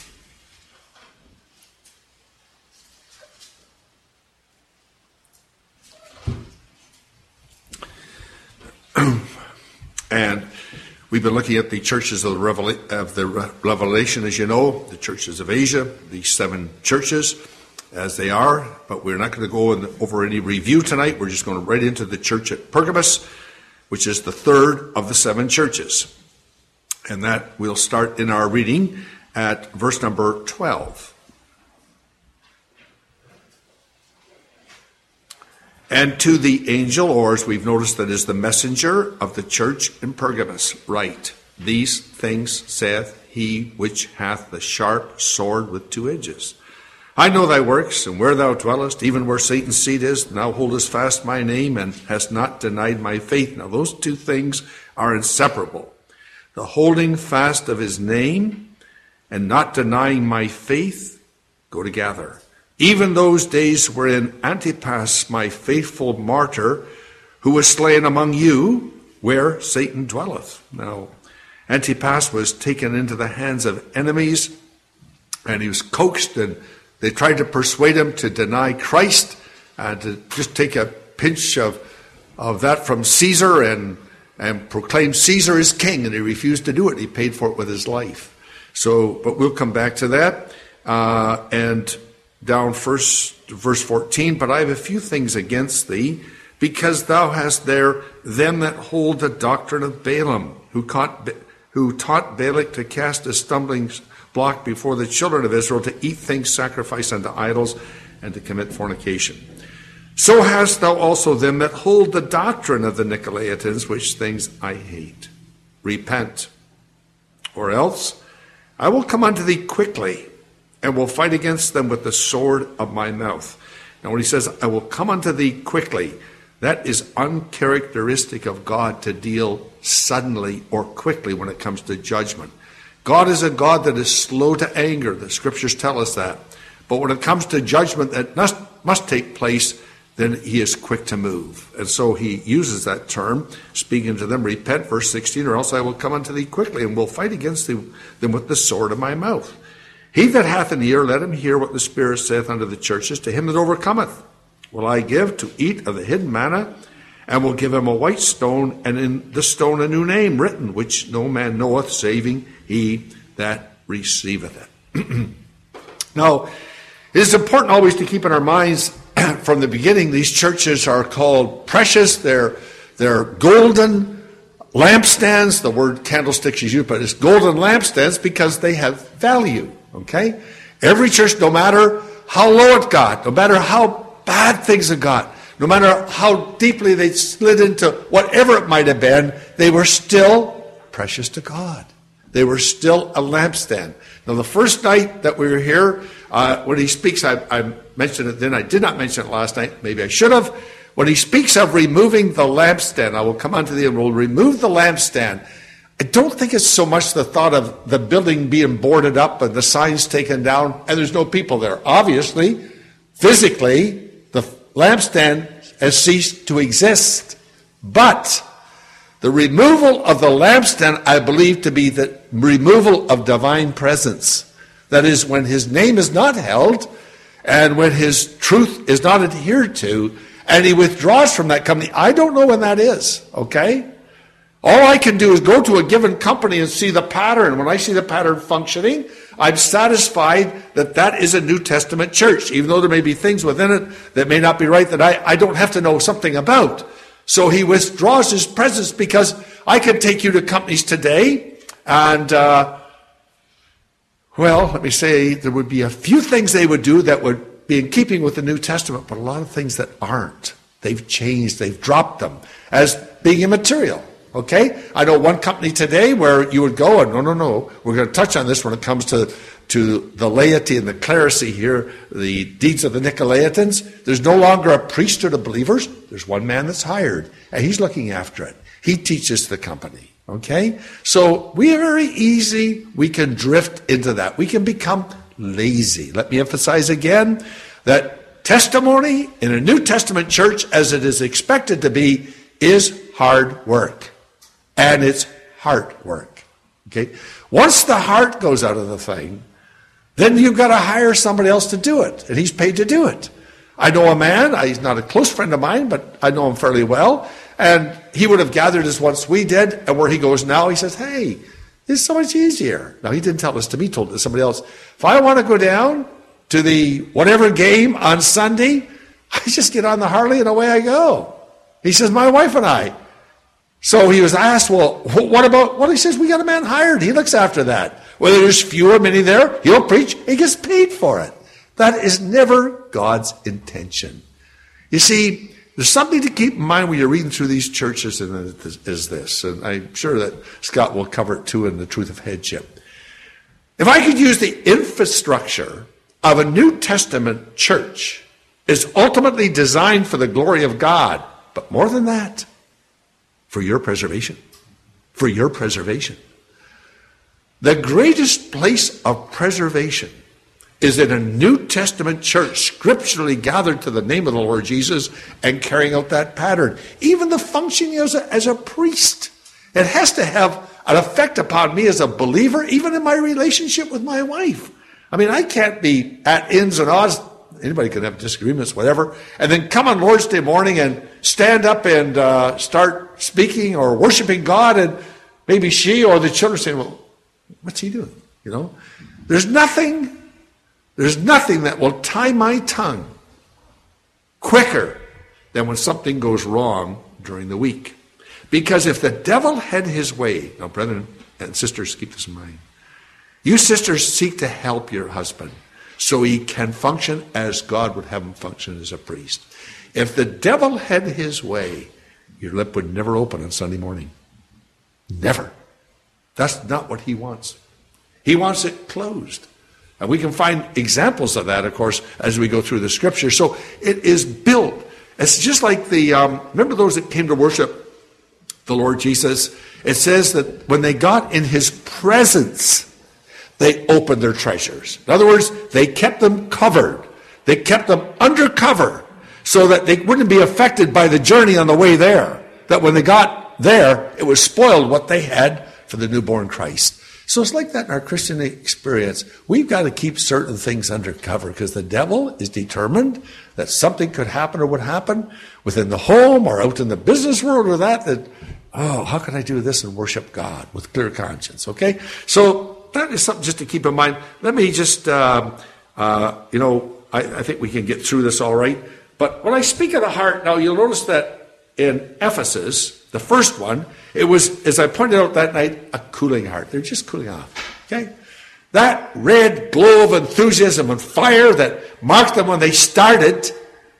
And we've been looking at the churches of the, Revela- of the Re- Revelation, as you know, the churches of Asia, the seven churches as they are. But we're not going to go in, over any review tonight. We're just going right into the church at Pergamos. which is the third of the seven churches. And that we'll start in our reading at verse number twelve. And to the angel, or as we've noticed that is the messenger of the church in Pergamos, write, these things saith he which hath the sharp sword with two edges. I know thy works, and where thou dwellest, even where Satan's seat is, thou holdest fast my name, and hast not denied my faith. Now those two things are inseparable. The holding fast of his name and not denying my faith go together. Even those days wherein Antipas, my faithful martyr, who was slain among you, where Satan dwelleth. Now, Antipas was taken into the hands of enemies, and he was coaxed, and they tried to persuade him to deny Christ, and to just take a pinch of, of that from Caesar and, and proclaim Caesar as king, and he refused to do it. He paid for it with his life. So, but we'll come back to that. Uh, and down first, verse fourteen, but I have a few things against thee, because thou hast there them that hold the doctrine of Balaam, who, caught, who taught Balak to cast a stumbling block before the children of Israel, to eat things sacrificed unto idols, and to commit fornication. So hast thou also them that hold the doctrine of the Nicolaitans, which things I hate. Repent, or else I will come unto thee quickly, and will fight against them with the sword of my mouth. Now when he says, I will come unto thee quickly, that is uncharacteristic of God to deal suddenly or quickly when it comes to judgment. God is a God that is slow to anger. The scriptures tell us that. But when it comes to judgment that must, must take place, then he is quick to move. And so he uses that term, speaking to them, repent, verse sixteen, or else I will come unto thee quickly, and will fight against them with the sword of my mouth. He that hath an ear, let him hear what the Spirit saith unto the churches. To him that overcometh will I give to eat of the hidden manna, and will give him a white stone, and in the stone a new name written, which no man knoweth, saving he that receiveth it. Now, it is important always to keep in our minds from the beginning, these churches are called precious. They're, they're golden lampstands. The word candlesticks is used, but it's golden lampstands because they have value. Okay? Every church, no matter how low it got, no matter how bad things have got, no matter how deeply they slid into whatever it might have been, they were still precious to God. They were still a lampstand. Now, the first night that we were here, uh, when he speaks, I, I mentioned it then. I did not mention it last night. Maybe I should have. When he speaks of removing the lampstand, I will come on to the end. We'll remove the lampstand. I don't think it's so much the thought of the building being boarded up and the signs taken down and there's no people there. Obviously, physically, the lampstand has ceased to exist. But the removal of the lampstand, I believe to be the removal of divine presence. That is, when his name is not held and when his truth is not adhered to and he withdraws from that company. I don't know when that is, okay? All I can do is go to a given company and see the pattern. When I see the pattern functioning, I'm satisfied that that is a New Testament church, even though there may be things within it that may not be right that I, I don't have to know something about. So he withdraws his presence because I could take you to companies today and, uh, well, let me say there would be a few things they would do that would be in keeping with the New Testament, but a lot of things that aren't. They've changed, they've dropped them as being immaterial. Okay? I know one company today where you would go and, no, no, no, we're going to touch on this when it comes to, to the laity and the clerisy here, the deeds of the Nicolaitans. There's no longer a priesthood of believers. There's one man that's hired, and he's looking after it. He teaches the company. Okay? So we are very easy. We can drift into that. We can become lazy. Let me emphasize again that testimony in a New Testament church, as it is expected to be, is hard work. And it's heart work. Okay? Once the heart goes out of the thing, then you've got to hire somebody else to do it. And he's paid to do it. I know a man, he's not a close friend of mine, but I know him fairly well. And he would have gathered us once we did. And where he goes now, he says, hey, this is so much easier. Now, he didn't tell this to me, he told it to somebody else. If I want to go down to the whatever game on Sunday, I just get on the Harley and away I go. He says, my wife and I, So he was asked, well, what about, well, he says, we got a man hired. He looks after that. Whether there's few or many there, he'll preach. He gets paid for it. That is never God's intention. You see, there's something to keep in mind when you're reading through these churches, and it is this, and I'm sure that Scott will cover it too in the truth of headship. If I could use the infrastructure of a New Testament church is ultimately designed for the glory of God, but more than that, for your preservation. For your preservation. The greatest place of preservation is in a New Testament church scripturally gathered to the name of the Lord Jesus and carrying out that pattern. Even the functioning as a, as a priest. It has to have an effect upon me as a believer, even in my relationship with my wife. I mean, I can't be at ins and outs. Anybody can have disagreements, whatever, and then come on Lord's Day morning and stand up and uh, start speaking or worshiping God, and maybe she or the children say, well, what's he doing? You know, there's nothing, there's nothing that will tie my tongue quicker than when something goes wrong during the week. Because if the devil had his way, now brethren and sisters, keep this in mind. You sisters seek to help your husband so he can function as God would have him function as a priest. If the devil had his way, your lip would never open on Sunday morning. Never. That's not what he wants. He wants it closed. And we can find examples of that, of course, as we go through the scripture. So it is built. It's just like the, um, remember those that came to worship the Lord Jesus? It says that when they got in his presence, they opened their treasures. In other words, they kept them covered. They kept them under cover so that they wouldn't be affected by the journey on the way there. That when they got there, it was spoiled what they had for the newborn Christ. So it's like that in our Christian experience. We've got to keep certain things under cover because the devil is determined that something could happen or would happen within the home or out in the business world or that, that, oh, how can I do this and worship God with clear conscience, okay? So that is something just to keep in mind. Let me just, um, uh, you know, I, I think we can get through this all right. But when I speak of the heart, now you'll notice that in Ephesus, the first one, it was, as I pointed out that night, a cooling heart. They're just cooling off, okay? That red glow of enthusiasm and fire that marked them when they started,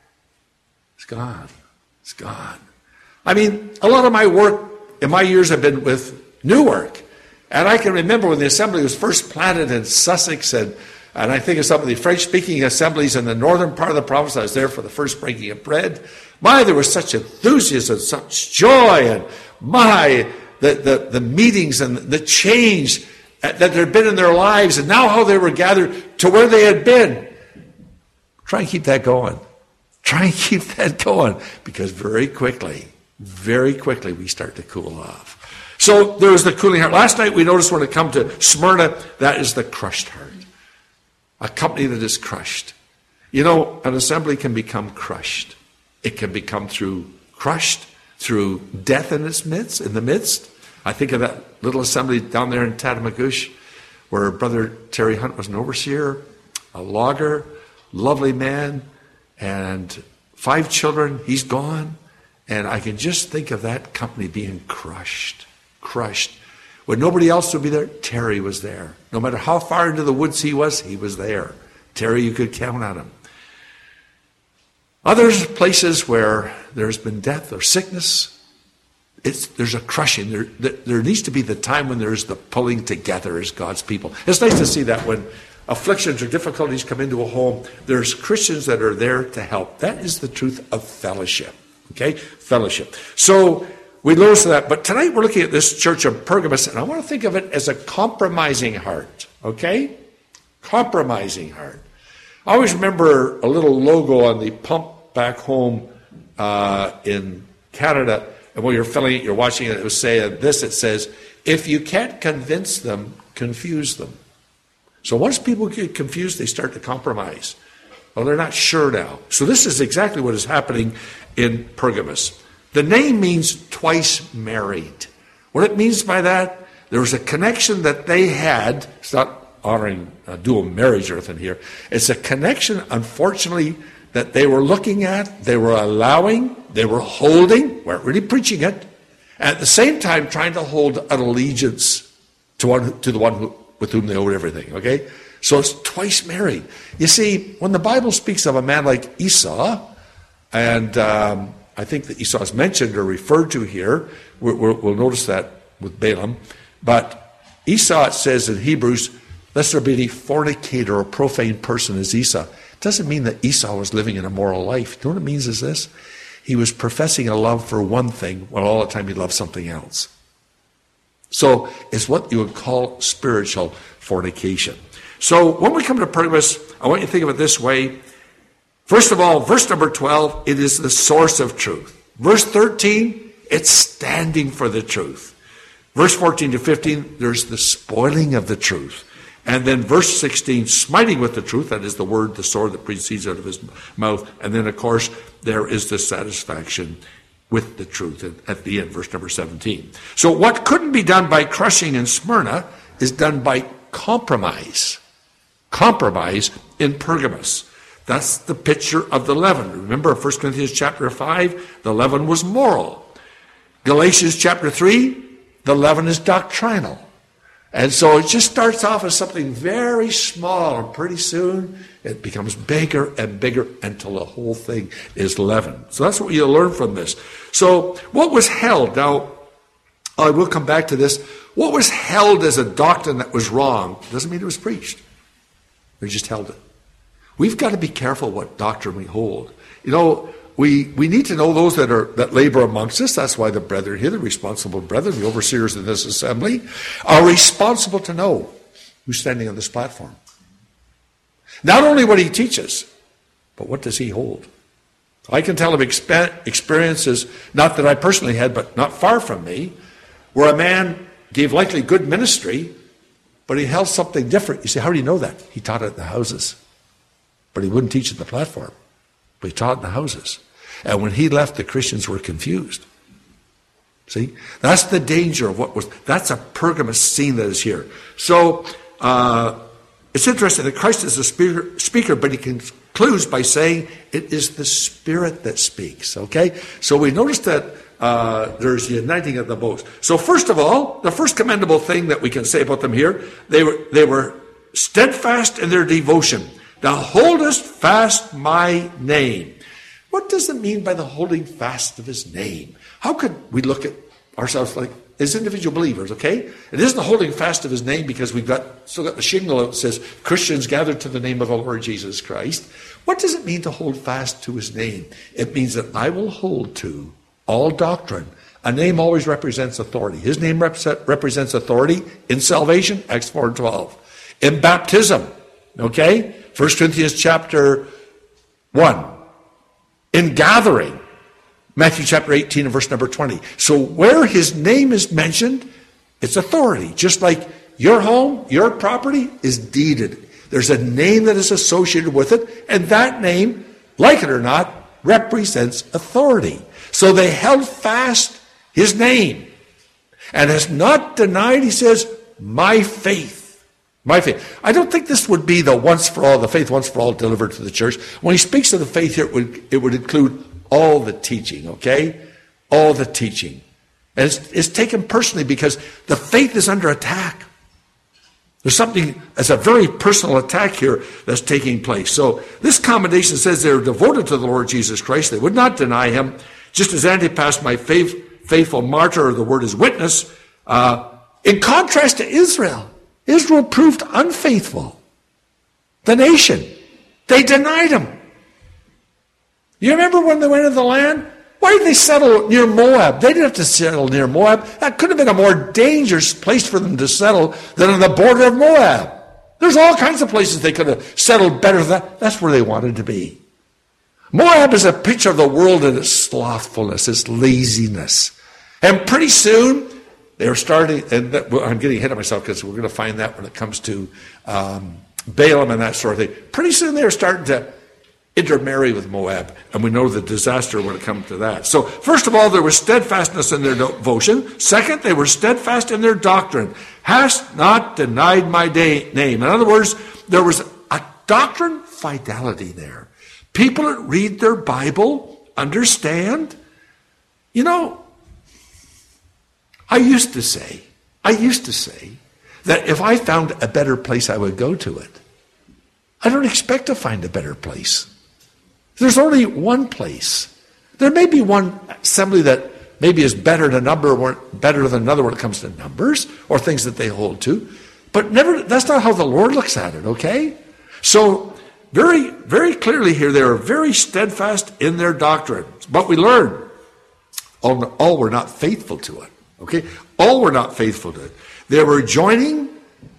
it's gone. It's gone. I mean, a lot of my work in my years have been with Newark. And I can remember when the assembly was first planted in Sussex, and, and I think of some of the French-speaking assemblies in the northern part of the province. I was there for the first breaking of bread. My, there was such enthusiasm, such joy, and my, the, the, the meetings and the change that there had been in their lives, and now how they were gathered to where they had been. Try and keep that going. Try and keep that going, because very quickly, very quickly, we start to cool off. So there was the cooling heart. Last night we noticed when it comes to Smyrna, that is the crushed heart. A company that is crushed. You know, an assembly can become crushed. It can become through crushed, through death in its midst, in the midst. I think of that little assembly down there in Tatamagouche, where Brother Terry Hunt was an overseer, a logger, lovely man, and five children. He's gone. And I can just think of that company being crushed. Crushed. When nobody else would be there, Terry was there. No matter how far into the woods he was, he was there. Terry, you could count on him. Other places where there's been death or sickness, it's, there's a crushing. There, there needs to be the time when there's the pulling together as God's people. It's nice to see that when afflictions or difficulties come into a home, there's Christians that are there to help. That is the truth of fellowship. Okay? Fellowship. So we notice that. But tonight we're looking at this church of Pergamos, and I want to think of it as a compromising heart. Okay? Compromising heart. I always remember a little logo on the pump back home uh, in Canada, and when you're filling it, you're watching it, it was saying this, it says, if you can't convince them, confuse them. So once people get confused, they start to compromise. Well, they're not sure now. So this is exactly what is happening in Pergamos. The name means twice married. What it means by that, there was a connection that they had. It's not honoring a dual marriage or anything here. It's a connection, unfortunately, that they were looking at, they were allowing, they were holding, weren't really preaching it, At the same time, trying to hold an allegiance to one to the one who, with whom they owed everything. Okay, so it's twice married. You see, when the Bible speaks of a man like Esau, and um, I think that Esau is mentioned or referred to here, we're, we're, we'll notice that with Balaam. But Esau, it says in Hebrews, lest there be any fornicator or profane person as Esau. It doesn't mean that Esau was living an immoral life. You know what it means is this? He was professing a love for one thing while all the time he loved something else. So it's what you would call spiritual fornication. So when we come to Pergamos, I want you to think of it this way. First of all, verse number twelve, it is the source of truth. Verse thirteen, it's standing for the truth. Verse fourteen to fifteen, there's the spoiling of the truth. And then verse sixteen, smiting with the truth, that is the word, the sword that proceeds out of his mouth. And then, of course, there is the satisfaction with the truth at the end, verse number seventeen. So what couldn't be done by crushing in Smyrna is done by compromise. Compromise in Pergamos. That's the picture of the leaven. Remember, First Corinthians chapter five, the leaven was moral. Galatians chapter three, the leaven is doctrinal. And so it just starts off as something very small, and pretty soon it becomes bigger and bigger until the whole thing is leavened. So that's what you learn from this. So what was held, now I will come back to this, what was held as a doctrine that was wrong doesn't mean it was preached. We just held it. We've got to be careful what doctrine we hold. You know, We we need to know those that are that labor amongst us. That's why the brethren here, the responsible brethren, the overseers in this assembly, are responsible to know who's standing on this platform. Not only what he teaches, but what does he hold? I can tell of exp- experiences, not that I personally had, but not far from me, where a man gave likely good ministry, but he held something different. You say, how do you know that? He taught it in the houses, but he wouldn't teach at the platform. But he taught in the houses. And when he left, the Christians were confused. See? That's the danger of what was... That's a Pergamos scene that is here. So, uh, it's interesting that Christ is a speaker, speaker, but he concludes by saying it is the Spirit that speaks. Okay? So we notice that uh, there's the uniting of the both. So first of all, the first commendable thing that we can say about them here, they were they were steadfast in their devotion. Thou holdest fast my name. What does it mean by the holding fast of his name? How could we look at ourselves like as individual believers, okay? It isn't the holding fast of his name because we've got still got the shingle out that says Christians gathered to the name of the Lord Jesus Christ. What does it mean to hold fast to his name? It means that I will hold to all doctrine. A name always represents authority. His name rep- represents authority in salvation, Acts four and twelve. In baptism, okay? First Corinthians chapter one. In gathering, Matthew chapter eighteen and verse number twenty. So where his name is mentioned, it's authority. Just like your home, your property is deeded. There's a name that is associated with it, and that name, like it or not, represents authority. So they held fast his name and has not denied, he says, my faith. My faith. I don't think this would be the once for all, the faith once for all delivered to the church. When he speaks of the faith here, it would, it would include all the teaching, okay? All the teaching. And it's, it's taken personally because the faith is under attack. There's something, as a very personal attack here that's taking place. So this commendation says they're devoted to the Lord Jesus Christ. They would not deny him. Just as Antipas, my faith, faithful martyr, the word is witness, uh, in contrast to Israel. Israel proved unfaithful. The nation. They denied him. You remember when they went into the land? Why did they settle near Moab? They didn't have to settle near Moab. That could have been a more dangerous place for them to settle than on the border of Moab. There's all kinds of places they could have settled better than that. That's where they wanted to be. Moab is a picture of the world and its slothfulness, its laziness. And pretty soon, they were starting, and that, well, I'm getting ahead of myself because we're going to find that when it comes to um, Balaam and that sort of thing. Pretty soon they were starting to intermarry with Moab, and we know the disaster when it comes to that. So, first of all, there was steadfastness in their devotion. Second, they were steadfast in their doctrine. Hast not denied my day, name. In other words, there was a doctrine fidelity there. People that read their Bible understand, you know, I used to say, I used to say that if I found a better place, I would go to it. I don't expect to find a better place. There's only one place. There may be one assembly that maybe is better than number or better than another when it comes to numbers or things that they hold to. But never, that's not how the Lord looks at it, okay? So very, very clearly here, they are very steadfast in their doctrine. But we learn, all, all were not faithful to it, okay? All were not faithful to it. They were joining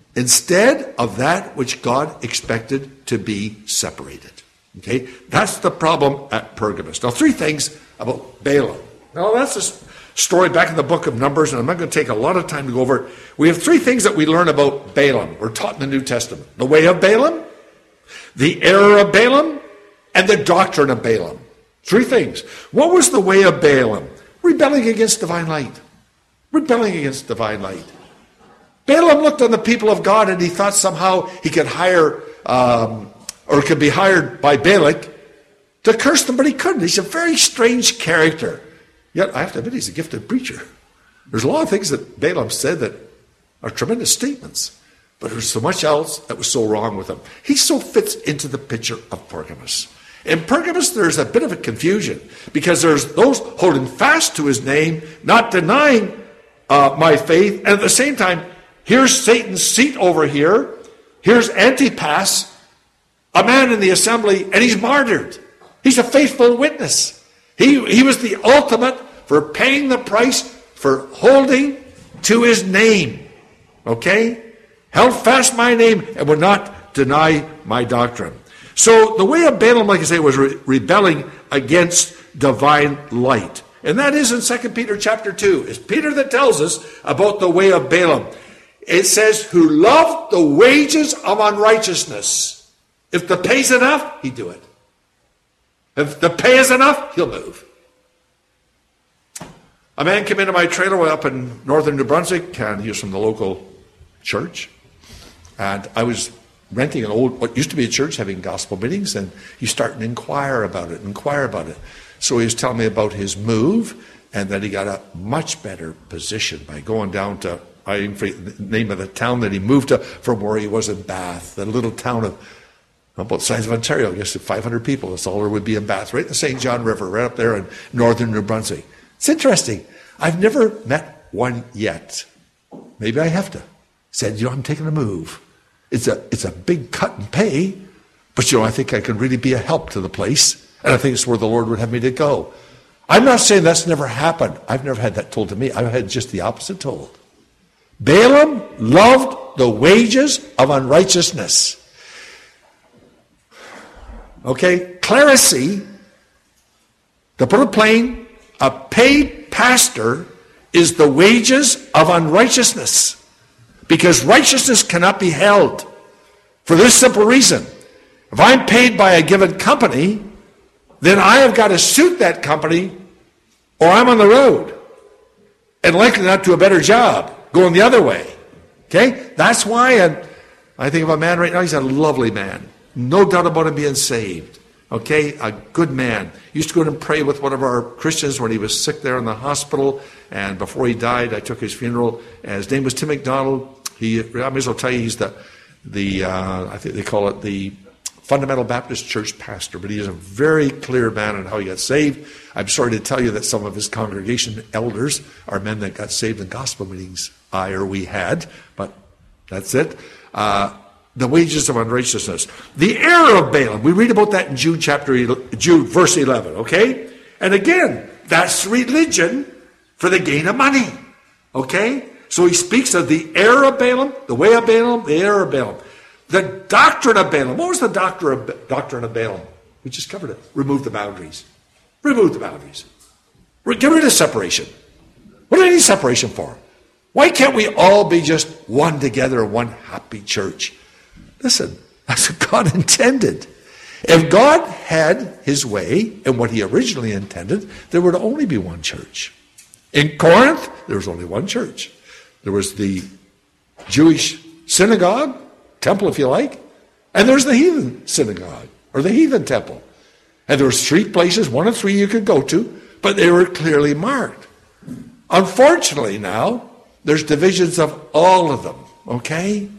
instead of that which God expected to be separated. Okay, that's the problem at Pergamos. Now, three things about Balaam. Now, that's a story back in the book of Numbers, and I'm not going to take a lot of time to go over it. We have three things that we learn about Balaam. We're taught in the New Testament. The way of Balaam, the error of Balaam, and the doctrine of Balaam. Three things. What was the way of Balaam? Rebelling against divine light. Rebelling against divine light. Balaam looked on the people of God, and he thought somehow he could hire... Um, or could be hired by Balak to curse them, but he couldn't. He's a very strange character. Yet, I have to admit, he's a gifted preacher. There's a lot of things that Balaam said that are tremendous statements, but there's so much else that was so wrong with him. He so fits into the picture of Pergamos. In Pergamos, there's a bit of a confusion, because there's those holding fast to his name, not denying uh, my faith, and at the same time, here's Satan's seat over here, here's Antipas, a man in the assembly, and he's martyred. He's a faithful witness. He, he was the ultimate for paying the price for holding to his name. Okay? Held fast my name and would not deny my doctrine. So the way of Balaam, like I say, was re- rebelling against divine light. And that is in Second Peter chapter two. It's Peter that tells us about the way of Balaam. It says, who loved the wages of unrighteousness. If the pay's enough, he'd do it. If the pay is enough, he'll move. A man came into my trailer way up in northern New Brunswick, and he was from the local church. And I was renting an old, what used to be a church, having gospel meetings, and he's starting to inquire about it, inquire about it. So he was telling me about his move, and that he got a much better position by going down to, I didn't forget the name of the town that he moved to from where he was in Bath, the little town of, about the size of Ontario, I guess five hundred people. That's all there would be in Bath, right in the Saint John River, right up there in northern New Brunswick. It's interesting. I've never met one yet. Maybe I have to. Said, you know, I'm taking a move. It's a it's a big cut in pay, but you know, I think I can really be a help to the place, and I think it's where the Lord would have me to go. I'm not saying that's never happened. I've never had that told to me. I've had just the opposite told. Balaam loved the wages of unrighteousness. Okay, clerisy, to put it plain, a paid pastor is the wages of unrighteousness, because righteousness cannot be held for this simple reason. If I'm paid by a given company, then I have got to suit that company, or I'm on the road and likely not do a better job going the other way. Okay, that's why, and I think of a man right now, he's a lovely man. No doubt about him being saved. Okay, a good man. Used to go and pray with one of our Christians when he was sick there in the hospital, and before he died, I took his funeral. And his name was Tim McDonald. He, I may as well tell you, he's the, the uh, I think they call it the Fundamental Baptist Church pastor, but he is a very clear man on how he got saved. I'm sorry to tell you that some of his congregation elders are men that got saved in gospel meetings I or we had, but that's it. Uh, The wages of unrighteousness. The error of Balaam. We read about that in Jude chapter, Jude verse eleven, okay? And again, that's religion for the gain of money, okay? So he speaks of the error of Balaam, the way of Balaam, the error of Balaam. The doctrine of Balaam. What was the doctrine of, doctrine of Balaam? We just covered it. Remove the boundaries. Remove the boundaries. Get rid of separation. What do I need separation for? Why can't we all be just one together, one happy church? Listen, that's what God intended. If God had his way and what he originally intended, there would only be one church. In Corinth, there was only one church. There was the Jewish synagogue, temple if you like, and there's the heathen synagogue, or the heathen temple. And there was three places, one of three you could go to, but they were clearly marked. Unfortunately now, there's divisions of all of them, okay?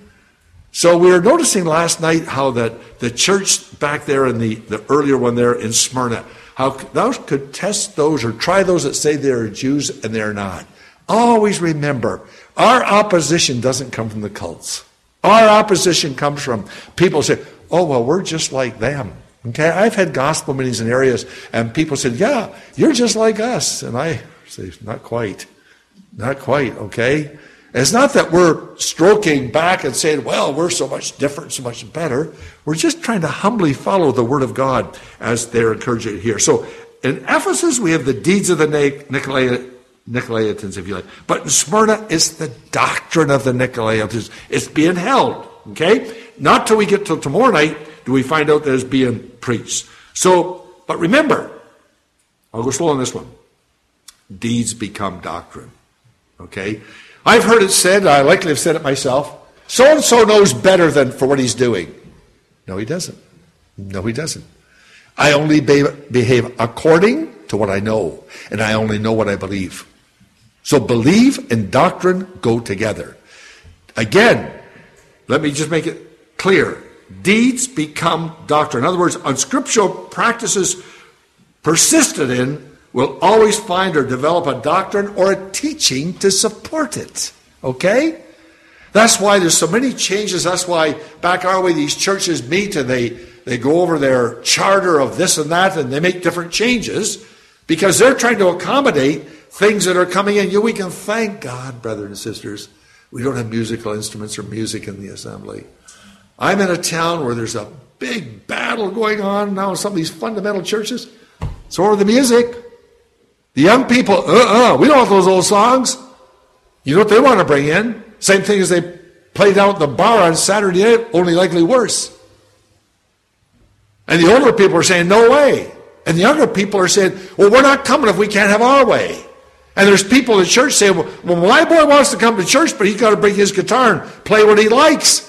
So we were noticing last night how that the church back there in the, the earlier one there in Smyrna, how thou could test those or try those that say they're Jews and they're not. Always remember, our opposition doesn't come from the cults. Our opposition comes from people who say, oh, well, we're just like them. Okay, I've had gospel meetings in areas and people said, yeah, you're just like us. And I say, not quite. Not quite, okay? It's not that we're stroking back and saying, well, we're so much different, so much better. We're just trying to humbly follow the Word of God as they're encouraging here. So in Ephesus, we have the deeds of the Nicolaitans, Nicolaitans, if you like. But in Smyrna, it's the doctrine of the Nicolaitans. It's being held, okay? Not till we get till tomorrow night do we find out that it's being preached. So, but remember, I'll go slow on this one. Deeds become doctrine, okay? I've heard it said, I likely have said it myself, so-and-so knows better than for what he's doing. No, he doesn't. No, he doesn't. I only be- behave according to what I know, and I only know what I believe. So believe and doctrine go together. Again, let me just make it clear. Deeds become doctrine. In other words, unscriptural practices persisted in will always find or develop a doctrine or a teaching to support it. Okay? That's why there's so many changes. That's why back our way these churches meet and they, they go over their charter of this and that and they make different changes because they're trying to accommodate things that are coming in. You, we can thank God, brothers and sisters, we don't have musical instruments or music in the assembly. I'm in a town where there's a big battle going on now in some of these fundamental churches. So are the music. The young people, uh-uh, we don't want those old songs. You know what they want to bring in? Same thing as they play down at the bar on Saturday night, only likely worse. And the older people are saying, no way. And the younger people are saying, well, we're not coming if we can't have our way. And there's people in church saying, well, well my boy wants to come to church, but he's got to bring his guitar and play what he likes.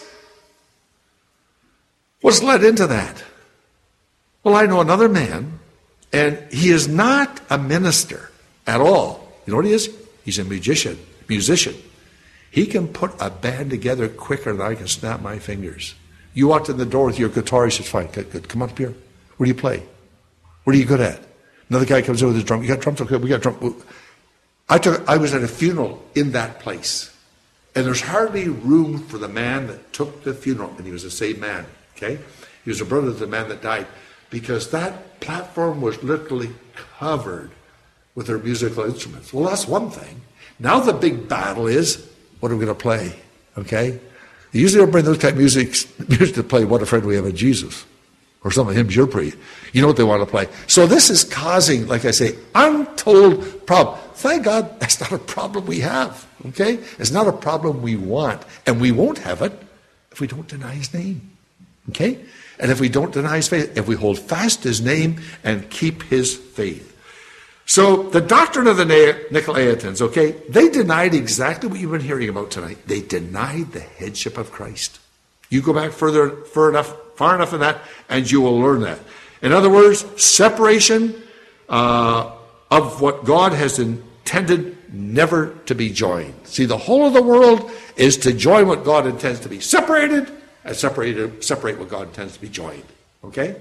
What's led into that? Well, I know another man, and he is not a minister at all. You know what he is? He's a musician. Musician. He can put a band together quicker than I can snap my fingers. You walked in the door with your guitar, he says, fine, good, good. Come up here. What do you play? What are you good at? Another guy comes in with his drum. You got drums? Okay, we got drum. I took. I was at a funeral in that place, and there's hardly room for the man that took the funeral, and he was the same man. Okay, he was a brother of the man that died, because that platform was literally covered with their musical instruments. Well, that's one thing. Now the big battle is, what are we going to play? Okay, they usually don't bring those kind of music, music to play What a Friend We Have in Jesus, or some of hymns you're pre. You know what they want to play. So this is causing, like I say, untold problem. Thank God that's not a problem we have. Okay, it's not a problem we want, and we won't have it if we don't deny His name. Okay? And if we don't deny His faith, if we hold fast His name and keep His faith. So the doctrine of the Nicolaitans, okay, they denied exactly what you've been hearing about tonight. They denied the headship of Christ. You go back further, far enough, far enough in that, and you will learn that. In other words, separation uh, of what God has intended never to be joined. See, the whole of the world is to join what God intends to be separated, and separate, separate what God intends to be joined. Okay?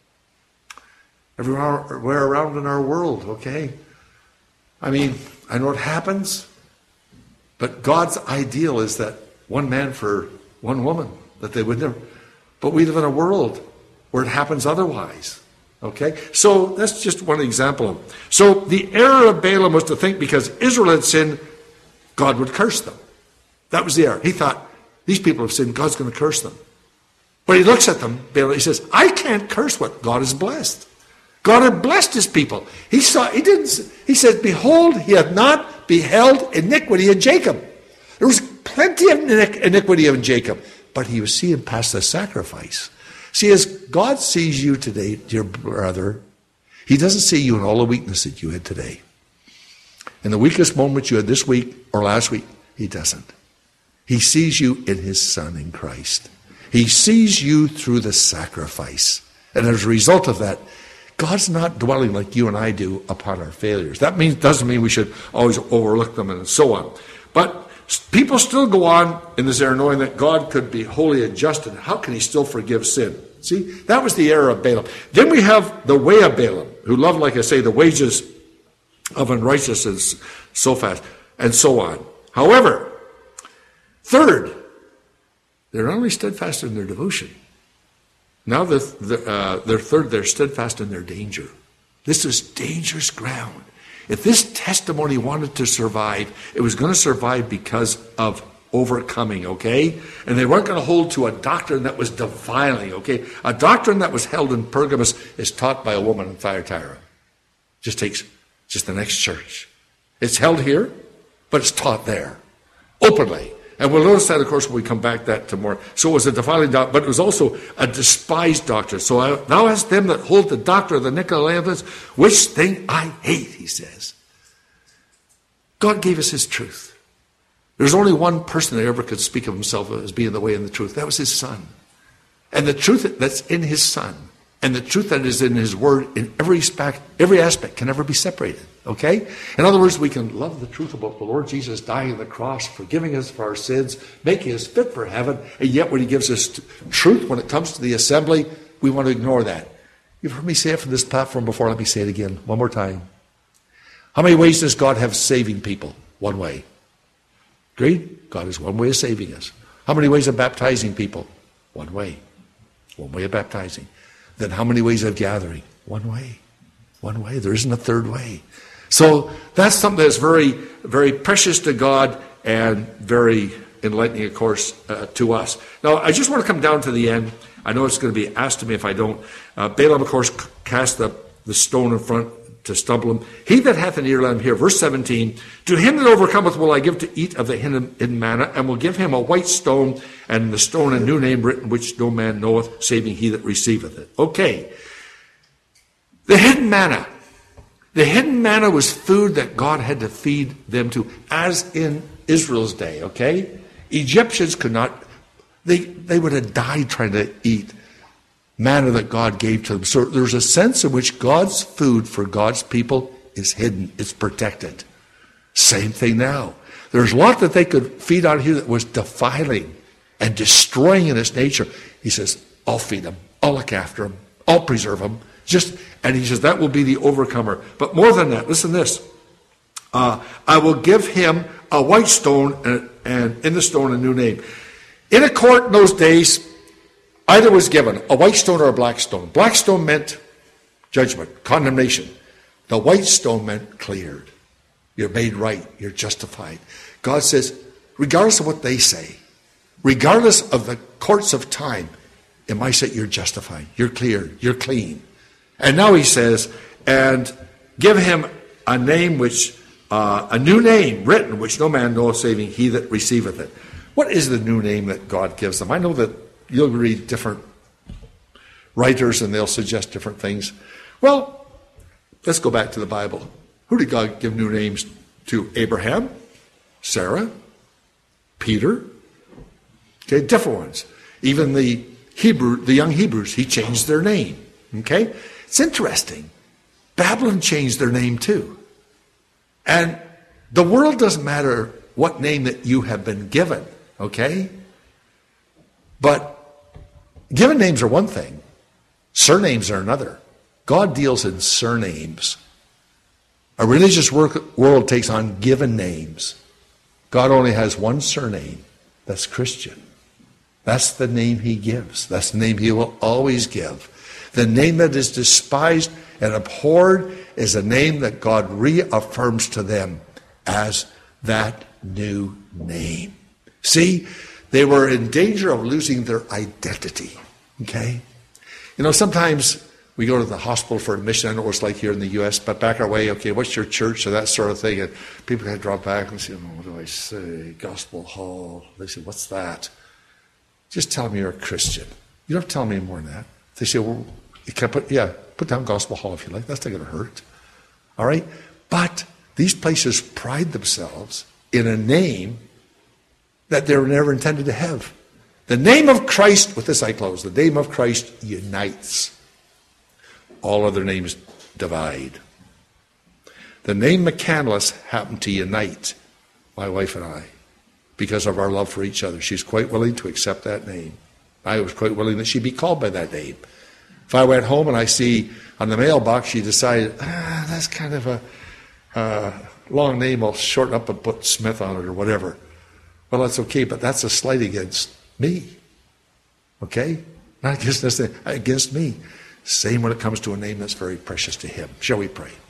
Everywhere around in our world, okay? I mean, I know it happens, but God's ideal is that one man for one woman, that they would never. But we live in a world where it happens otherwise. Okay? So that's just one example. So the error of Balaam was to think because Israel had sinned, God would curse them. That was the error. He thought, these people have sinned, God's going to curse them. But he looks at them, Balaam, he says, I can't curse what God has blessed. God had blessed his people. He saw, he didn't, he said, behold, he hath not beheld iniquity in Jacob. There was plenty of iniquity in Jacob, but he was seeing past the sacrifice. See, as God sees you today, dear brother, He doesn't see you in all the weakness that you had today. In the weakest moments you had this week or last week, He doesn't. He sees you in His Son in Christ. He sees you through the sacrifice. And as a result of that, God's not dwelling like you and I do upon our failures. That means doesn't mean we should always overlook them and so on. But people still go on in this era knowing that God could be holy and just, and how can he still forgive sin? See, that was the era of Balaam. Then we have the way of Balaam, who loved, like I say, the wages of unrighteousness so fast, and so on. However, third, they're not only steadfast in their devotion. Now the, the, uh, they're third, they're steadfast in their danger. This is dangerous ground. If this testimony wanted to survive, it was going to survive because of overcoming, okay? And they weren't going to hold to a doctrine that was defiling, okay? A doctrine that was held in Pergamos is taught by a woman in Thyatira. Just takes just the next church. It's held here, but it's taught there, openly. And we'll notice that, of course, when we come back that tomorrow. So it was a defiling doctrine, but it was also a despised doctrine. So I, thou hast them that hold the doctrine of the Nicolaitans, which thing I hate, he says. God gave us his truth. There's only one person that ever could speak of himself as being the way and the truth. That was his son. And the truth that's in his son and the truth that is in his word in every aspect, every aspect can never be separated. Okay? In other words, we can love the truth about the Lord Jesus dying on the cross, forgiving us for our sins, making us fit for heaven, and yet when he gives us t- truth when it comes to the assembly, we want to ignore that. You've heard me say it from this platform before. Let me say it again one more time. How many ways does God have saving people? One way. Agreed? God has one way of saving us. How many ways of baptizing people? One way. One way of baptizing. Then how many ways of gathering? One way. One way. There isn't a third way. So that's something that's very, very precious to God and very enlightening, of course, uh, to us. Now, I just want to come down to the end. I know it's going to be asked of me if I don't. Uh, Balaam, of course, cast the, the stone in front to stumble him. He that hath an ear, let him hear. Verse seventeen, to him that overcometh will I give to eat of the hidden, hidden manna, and will give him a white stone, and the stone a new name written, which no man knoweth, saving he that receiveth it. Okay. The hidden manna. The hidden manna was food that God had to feed them to, as in Israel's day, okay? Egyptians could not, they, they would have died trying to eat manna that God gave to them. So there's a sense in which God's food for God's people is hidden. It's protected. Same thing now. There's a lot that they could feed on here that was defiling and destroying in its nature. He says, I'll feed them. I'll look after them. I'll preserve them. Just, and he says, that will be the overcomer. But more than that, listen to this. Uh, I will give him a white stone and, and in the stone a new name. In a court in those days, either was given, a white stone or a black stone. Black stone meant judgment, condemnation. The white stone meant cleared. You're made right. You're justified. God says, regardless of what they say, regardless of the courts of time, in my sight, you're justified. You're cleared. You're clean. And now he says, and give him a name which, uh, a new name written, which no man knoweth, saving he that receiveth it. What is the new name that God gives them? I know that you'll read different writers and they'll suggest different things. Well, let's go back to the Bible. Who did God give new names to? Abraham, Sarah, Peter. Okay, different ones. Even the Hebrew, the young Hebrews, he changed their name. Okay? It's interesting. Babylon changed their name too. And the world doesn't matter what name that you have been given. Okay? But given names are one thing. Surnames are another. God deals in surnames. A religious work, world takes on given names. God only has one surname. That's Christian. That's the name he gives. That's the name he will always give. The name that is despised and abhorred is a name that God reaffirms to them as that new name. See, they were in danger of losing their identity. Okay? You know, sometimes we go to the hospital for admission. I know what it's like here in the U S, but back our way, okay, what's your church or that sort of thing? And people can drop back and say, oh, what do I say? Gospel Hall. They say, what's that? Just tell me you're a Christian. You don't have to tell me more than that. They say, well, you can put, yeah, put down Gospel Hall if you like. That's not going to hurt. All right? But these places pride themselves in a name that they were never intended to have. The name of Christ, with this I close, the name of Christ unites. all other names divide. The name McCandless happened to unite my wife and I because of our love for each other. She's quite willing to accept that name. I was quite willing that she be called by that name. If I went home and I see on the mailbox she decided, ah, that's kind of a uh, long name, I'll shorten up and put Smith on it or whatever. Well, that's okay, but that's a slight against me. Okay? Not against us, against me. Same when it comes to a name that's very precious to him. Shall we pray?